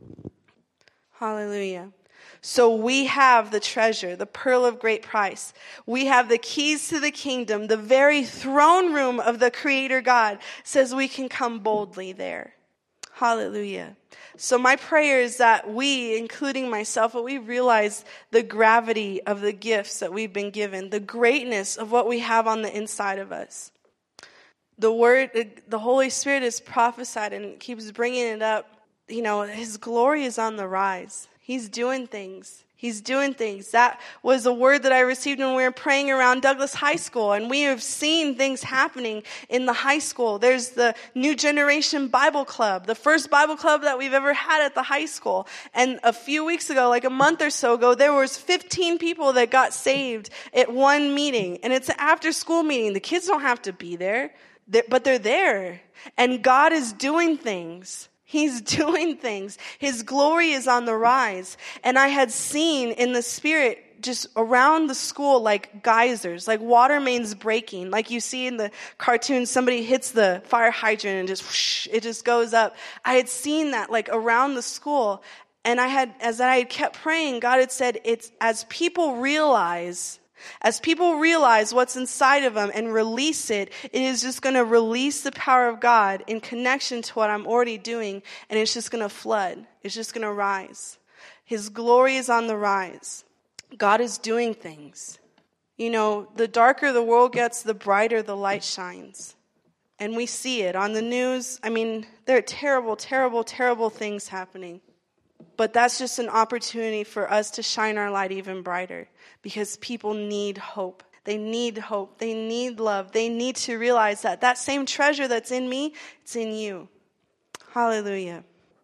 Hallelujah. So we have the treasure, the pearl of great price. We have the keys to the kingdom. The very throne room of the Creator God says we can come boldly there. Hallelujah. So my prayer is that we, including myself, that we realize the gravity of the gifts that we've been given, the greatness of what we have on the inside of us. The word, the Holy Spirit is prophesied and keeps bringing it up. You know, his glory is on the rise. He's doing things. He's doing things. That was a word that I received when we were praying around Douglas High School. And we have seen things happening in the high school. There's the New Generation Bible Club, the first Bible club that we've ever had at the high school. And a few weeks ago, like a month or so ago, there was fifteen people that got saved at one meeting. And it's an after school meeting. The kids don't have to be there, but they're there. And God is doing things. He's doing things. His glory is on the rise. And I had seen in the Spirit just around the school like geysers, like water mains breaking. Like you see in the cartoon, somebody hits the fire hydrant and just whoosh, it just goes up. I had seen that like around the school. And I had, as I had kept praying, God had said, it's as people realize As people realize what's inside of them and release it, it is just going to release the power of God in connection to what I'm already doing, and it's just going to flood. It's just going to rise. His glory is on the rise. God is doing things. You know, the darker the world gets, the brighter the light shines. And we see it on the news. I mean, there are terrible, terrible, terrible things happening. But that's just an opportunity for us to shine our light even brighter, because people need hope. They need hope. They need love. They need to realize that that same treasure that's in me, it's in you. Hallelujah.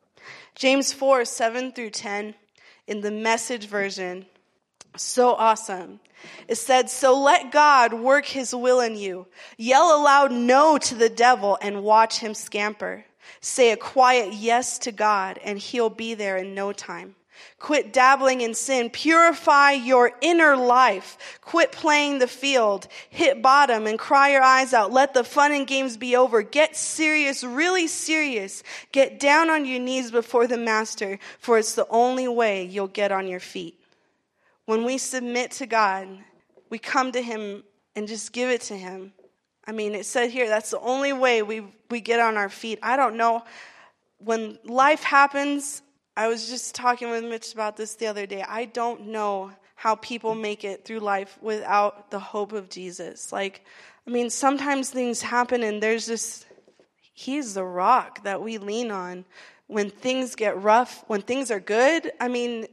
James four, seven through ten in the Message version. So awesome. It said, so let God work his will in you. Yell aloud no to the devil and watch him scamper. Say a quiet yes to God, and he'll be there in no time. Quit dabbling in sin. Purify your inner life. Quit playing the field. Hit bottom and cry your eyes out. Let the fun and games be over. Get serious, really serious. Get down on your knees before the Master, for it's the only way you'll get on your feet. When we submit to God, we come to him and just give it to him. I mean, it said here, that's the only way we, we get on our feet. I don't know. When life happens, I was just talking with Mitch about this the other day. I don't know how people make it through life without the hope of Jesus. Like, I mean, sometimes things happen and there's just, he's the rock that we lean on. When things get rough, when things are good, I mean,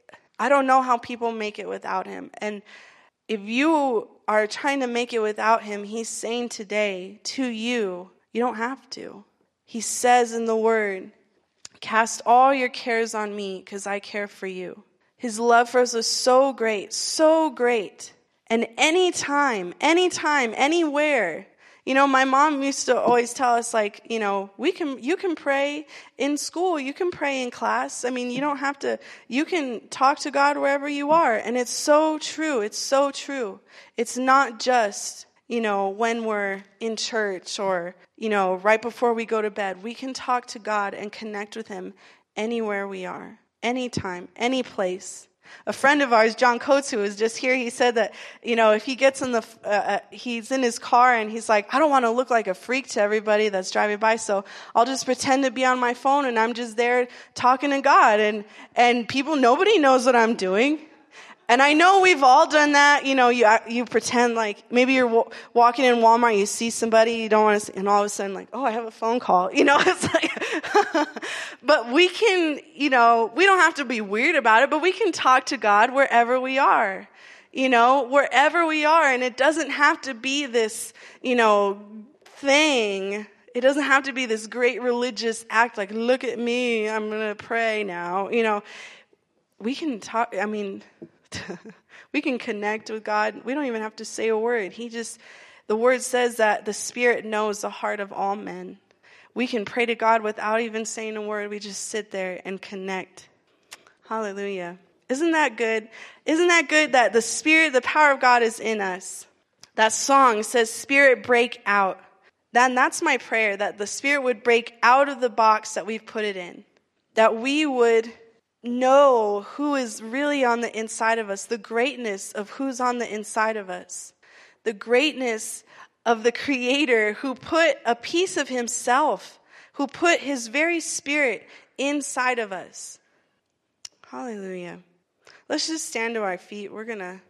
I don't know how people make it without him. And if you are trying to make it without him, he's saying today to you, you don't have to. He says in the word, cast all your cares on me because I care for you. His love for us was so great, so great. And anytime, anytime, anywhere, you know, my mom used to always tell us, like, you know, we can, you can pray in school, you can pray in class. I mean, you don't have to, you can talk to God wherever you are. And it's so true. It's so true. It's not just, you know, when we're in church or, you know, right before we go to bed. We can talk to God and connect with him anywhere we are, anytime, any place. A friend of ours, John Coates, who was just here, he said that, you know, if he gets in the, uh, he's in his car and he's like, I don't want to look like a freak to everybody that's driving by, so I'll just pretend to be on my phone and I'm just there talking to God. And, and people, nobody knows what I'm doing. And I know we've all done that. You know, you you pretend like maybe you're w- walking in Walmart, you see somebody you don't want to see, and all of a sudden like, oh, I have a phone call. You know, it's like, but we can, you know, we don't have to be weird about it, but we can talk to God wherever we are, you know, wherever we are. And it doesn't have to be this, you know, thing. It doesn't have to be this great religious act like, look at me, I'm going to pray now. You know, we can talk, I mean, we can connect with God. We don't even have to say a word. He just, the word says that the Spirit knows the heart of all men. We can pray to God without even saying a word. We just sit there and connect. Hallelujah. Isn't that good? Isn't that good that the Spirit, the power of God is in us? That song says, Spirit, break out. Then that's my prayer, that the Spirit would break out of the box that we've put it in. That we would know who is really on the inside of us, the greatness of who's on the inside of us, the greatness of the Creator who put a piece of himself, who put his very Spirit inside of us. Hallelujah. Let's just stand to our feet. We're going to,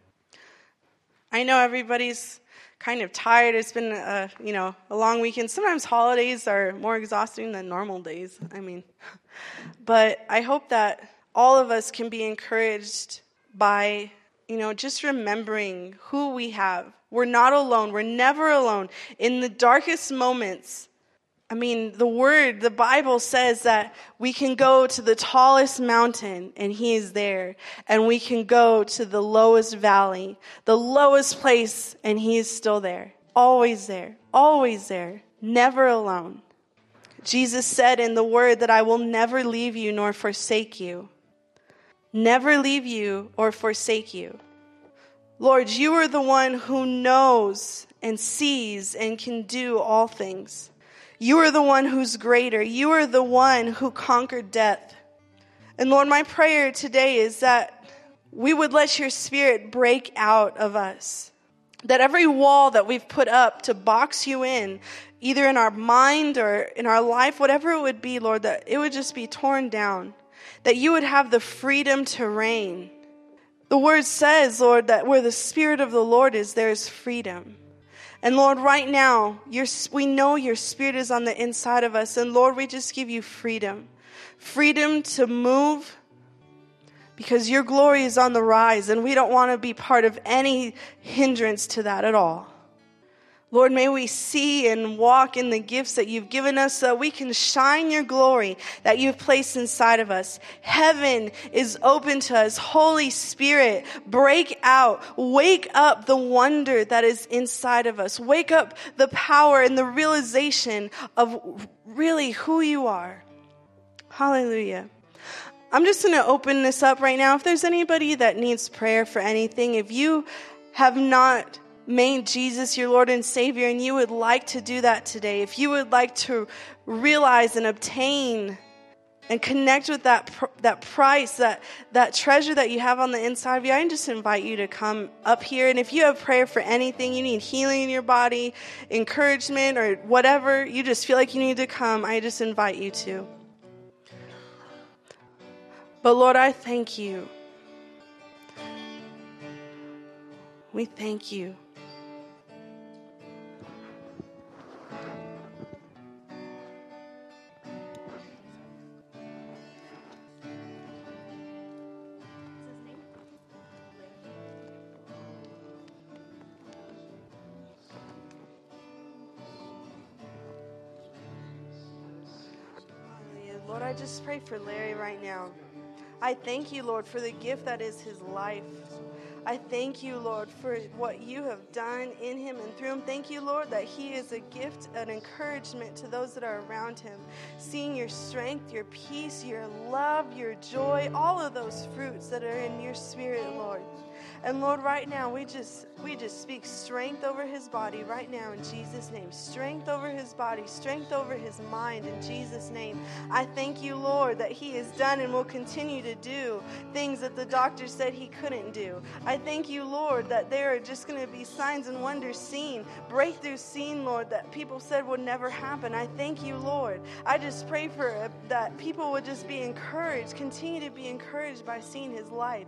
I know everybody's kind of tired. It's been a, you know, a long weekend. Sometimes holidays are more exhausting than normal days. I mean, but I hope that all of us can be encouraged by, you know, just remembering who we have. We're not alone. We're never alone. In the darkest moments, I mean, the word, the Bible says that we can go to the tallest mountain and he is there. And we can go to the lowest valley, the lowest place, and he is still there. Always there. Always there. Never alone. Jesus said in the word that I will never leave you nor forsake you. Never leave you or forsake you. Lord, you are the one who knows and sees and can do all things. You are the one who's greater. You are the one who conquered death. And Lord, my prayer today is that we would let your Spirit break out of us. That every wall that we've put up to box you in, either in our mind or in our life, whatever it would be, Lord, that it would just be torn down. That you would have the freedom to reign. The word says, Lord, that where the Spirit of the Lord is, there is freedom. And Lord, right now, your, we know your Spirit is on the inside of us. And Lord, we just give you freedom. Freedom to move because your glory is on the rise. And we don't want to be part of any hindrance to that at all. Lord, may we see and walk in the gifts that you've given us so that we can shine your glory that you've placed inside of us. Heaven is open to us. Holy Spirit, break out. Wake up the wonder that is inside of us. Wake up the power and the realization of really who you are. Hallelujah. I'm just going to open this up right now. If there's anybody that needs prayer for anything, if you have not made Jesus your Lord and Savior and you would like to do that today, if you would like to realize and obtain and connect with that pr- that price, that, that treasure that you have on the inside of you, I just invite you to come up here. And if you have prayer for anything, you need healing in your body, encouragement, or whatever, you just feel like you need to come, I just invite you to. But Lord, I thank you. We thank you. Lord, I just pray for Larry right now. I thank you, Lord, for the gift that is his life. I thank you, Lord, for what you have done in him and through him. Thank you, Lord, that he is a gift, an encouragement to those that are around him. Seeing your strength, your peace, your love, your joy, all of those fruits that are in your spirit, Lord. And Lord, right now, we just we just speak strength over his body right now in Jesus' name. Strength over his body, strength over his mind in Jesus' name. I thank you, Lord, that he has done and will continue to do things that the doctor said he couldn't do. I thank you, Lord, that there are just going to be signs and wonders seen, breakthroughs seen, Lord, that people said would never happen. I thank you, Lord. I just pray for uh, that people would just be encouraged, continue to be encouraged by seeing his life.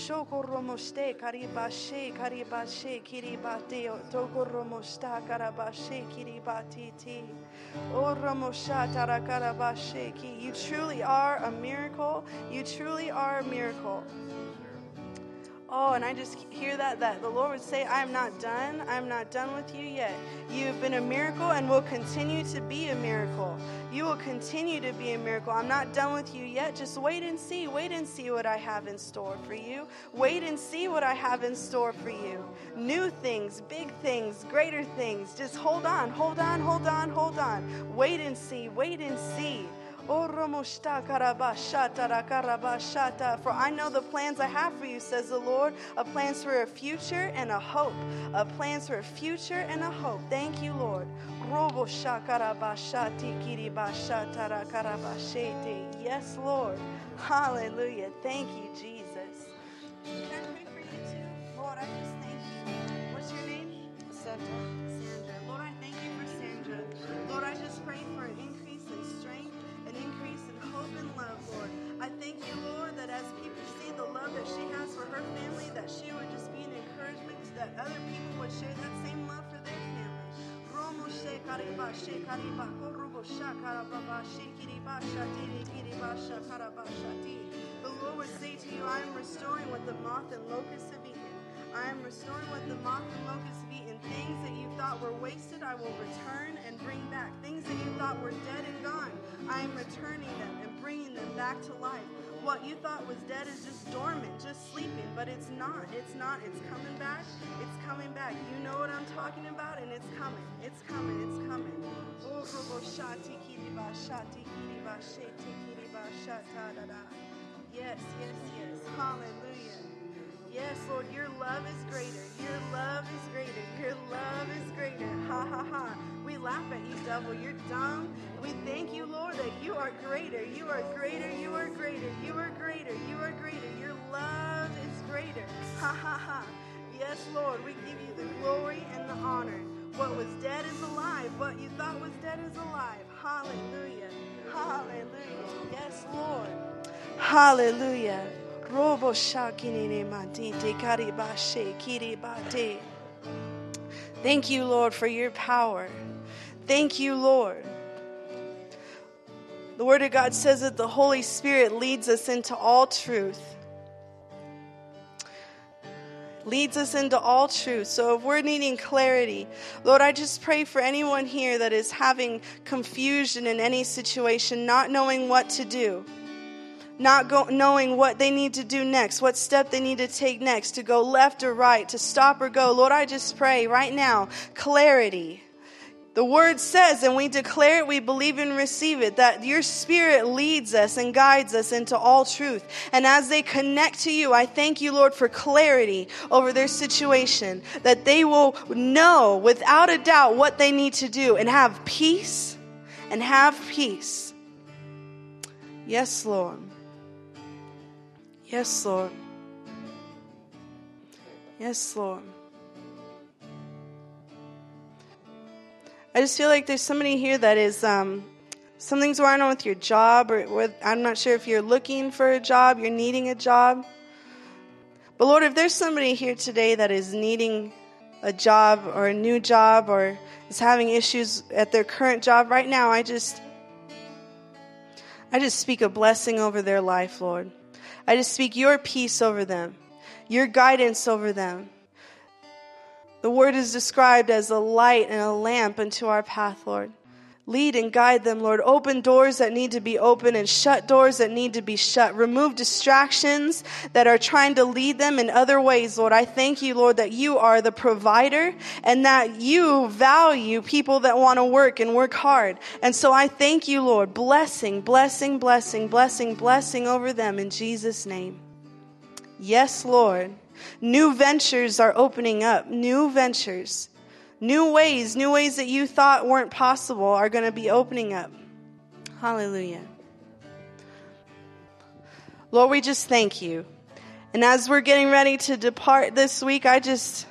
Karibashe, karibashe, kiribate, tokoromosta, karabashe, kiribatiti. O romosha, tarakarabashe, ki. You truly are a miracle. You truly are a miracle. Oh, and I just hear that, that the Lord would say, I am not done. I am not done with you yet. You have been a miracle and will continue to be a miracle. You will continue to be a miracle. I'm not done with you yet. Just wait and see. Wait and see what I have in store for you. Wait and see what I have in store for you. New things, big things, greater things. Just hold on, hold on, hold on, hold on. Wait and see. Wait and see. For I know the plans I have for you, says the Lord, a plans for a future and a hope. A plans for a future and a hope. Thank you, Lord. Yes, Lord. Hallelujah. Thank you, Jesus. Can I pray for you too? Lord, I just thank you. What's your name? Sandra. Sandra. Lord, I thank you for Sandra. Lord, I just pray for an increase in strength, an increase in hope and love, Lord. I thank you, Lord, that as people see the love that she has for her family, that she would just be an encouragement, that other people would share that same love for their family. The Lord would say to you, I am restoring what the moth and locust have eaten. I am restoring what the moth and locust have eaten. Things that you thought were wasted, I will return and bring back. Things that you thought were dead and gone, I am returning them and bringing them back to life. What you thought was dead is just dormant, just sleeping, but it's not. It's not. It's coming back. It's coming back. You know what I'm talking about, and it's coming. It's coming. It's coming. Yes, yes, yes. Hallelujah. Yes, Lord, your love is greater. Your love is greater. Your love is greater. Ha, ha, ha. We laugh at you, devil. You're dumb. We thank you, Lord, that you are greater. You are greater. You are greater. You are greater. You are greater. Your love is greater. Ha, ha, ha. Yes, Lord, we give you the glory and the honor. What was dead is alive. What you thought was dead is alive. Hallelujah. Hallelujah. Yes, Lord. Hallelujah. Thank you, Lord, for your power. Thank you, Lord. The Word of God says that the Holy Spirit leads us into all truth. Leads us into all truth. So if we're needing clarity, Lord, I just pray for anyone here that is having confusion in any situation, not knowing what to do. Not go, knowing what they need to do next, what step they need to take next, to go left or right, to stop or go. Lord, I just pray right now, clarity. The word says, and we declare it, we believe and receive it, that your Spirit leads us and guides us into all truth. And as they connect to you, I thank you, Lord, for clarity over their situation, that they will know without a doubt what they need to do and have peace and have peace. Yes, Lord. Yes, Lord. Yes, Lord. I just feel like there's somebody here that is, um, something's going on with your job, or with, I'm not sure if you're looking for a job, you're needing a job. But Lord, if there's somebody here today that is needing a job or a new job or is having issues at their current job right now, I just, I just speak a blessing over their life, Lord. I just speak your peace over them, your guidance over them. The word is described as a light and a lamp unto our path, Lord. Lead and guide them, Lord. Open doors that need to be open and shut doors that need to be shut. Remove distractions that are trying to lead them in other ways, Lord. I thank you, Lord, that you are the provider and that you value people that want to work and work hard. And so I thank you, Lord. Blessing, blessing, blessing, blessing, blessing over them in Jesus' name. Yes, Lord. New ventures are opening up. New ventures. New ways. New ways that you thought weren't possible are going to be opening up. Hallelujah. Lord, we just thank you. And as we're getting ready to depart this week, I just...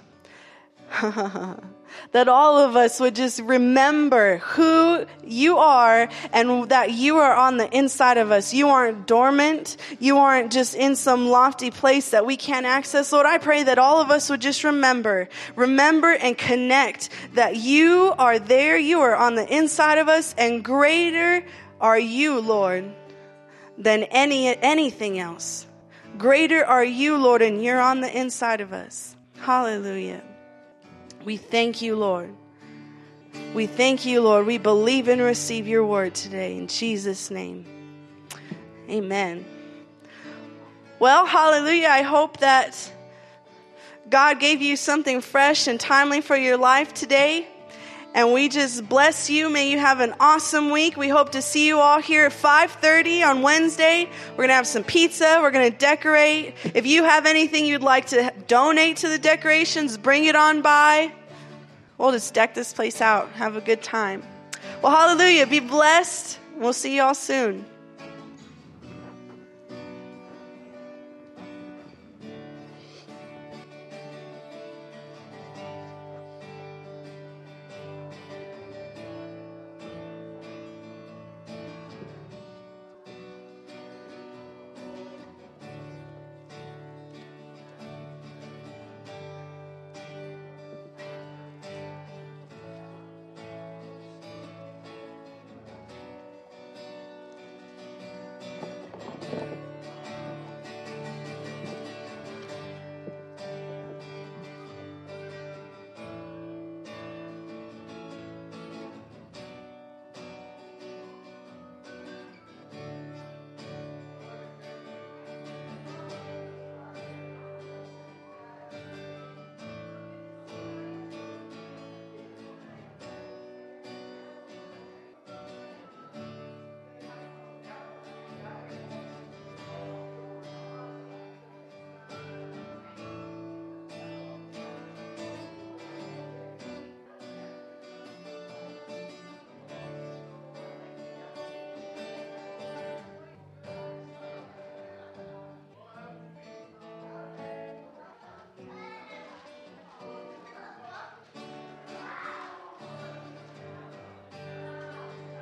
that all of us would just remember who you are and that you are on the inside of us. You aren't dormant. You aren't just in some lofty place that we can't access. Lord, I pray that all of us would just remember, remember and connect that you are there. You are on the inside of us, and greater are you, Lord, than any anything else. Greater are you, Lord, and you're on the inside of us. Hallelujah. We thank you, Lord. We thank you, Lord. We believe and receive your word today in Jesus' name. Amen. Well, hallelujah. I hope that God gave you something fresh and timely for your life today. And we just bless you. May you have an awesome week. We hope to see you all here at five thirty on Wednesday. We're going to have some pizza. We're going to decorate. If you have anything you'd like to donate to the decorations, bring it on by. We'll just deck this place out. Have a good time. Well, hallelujah. Be blessed. We'll see you all soon.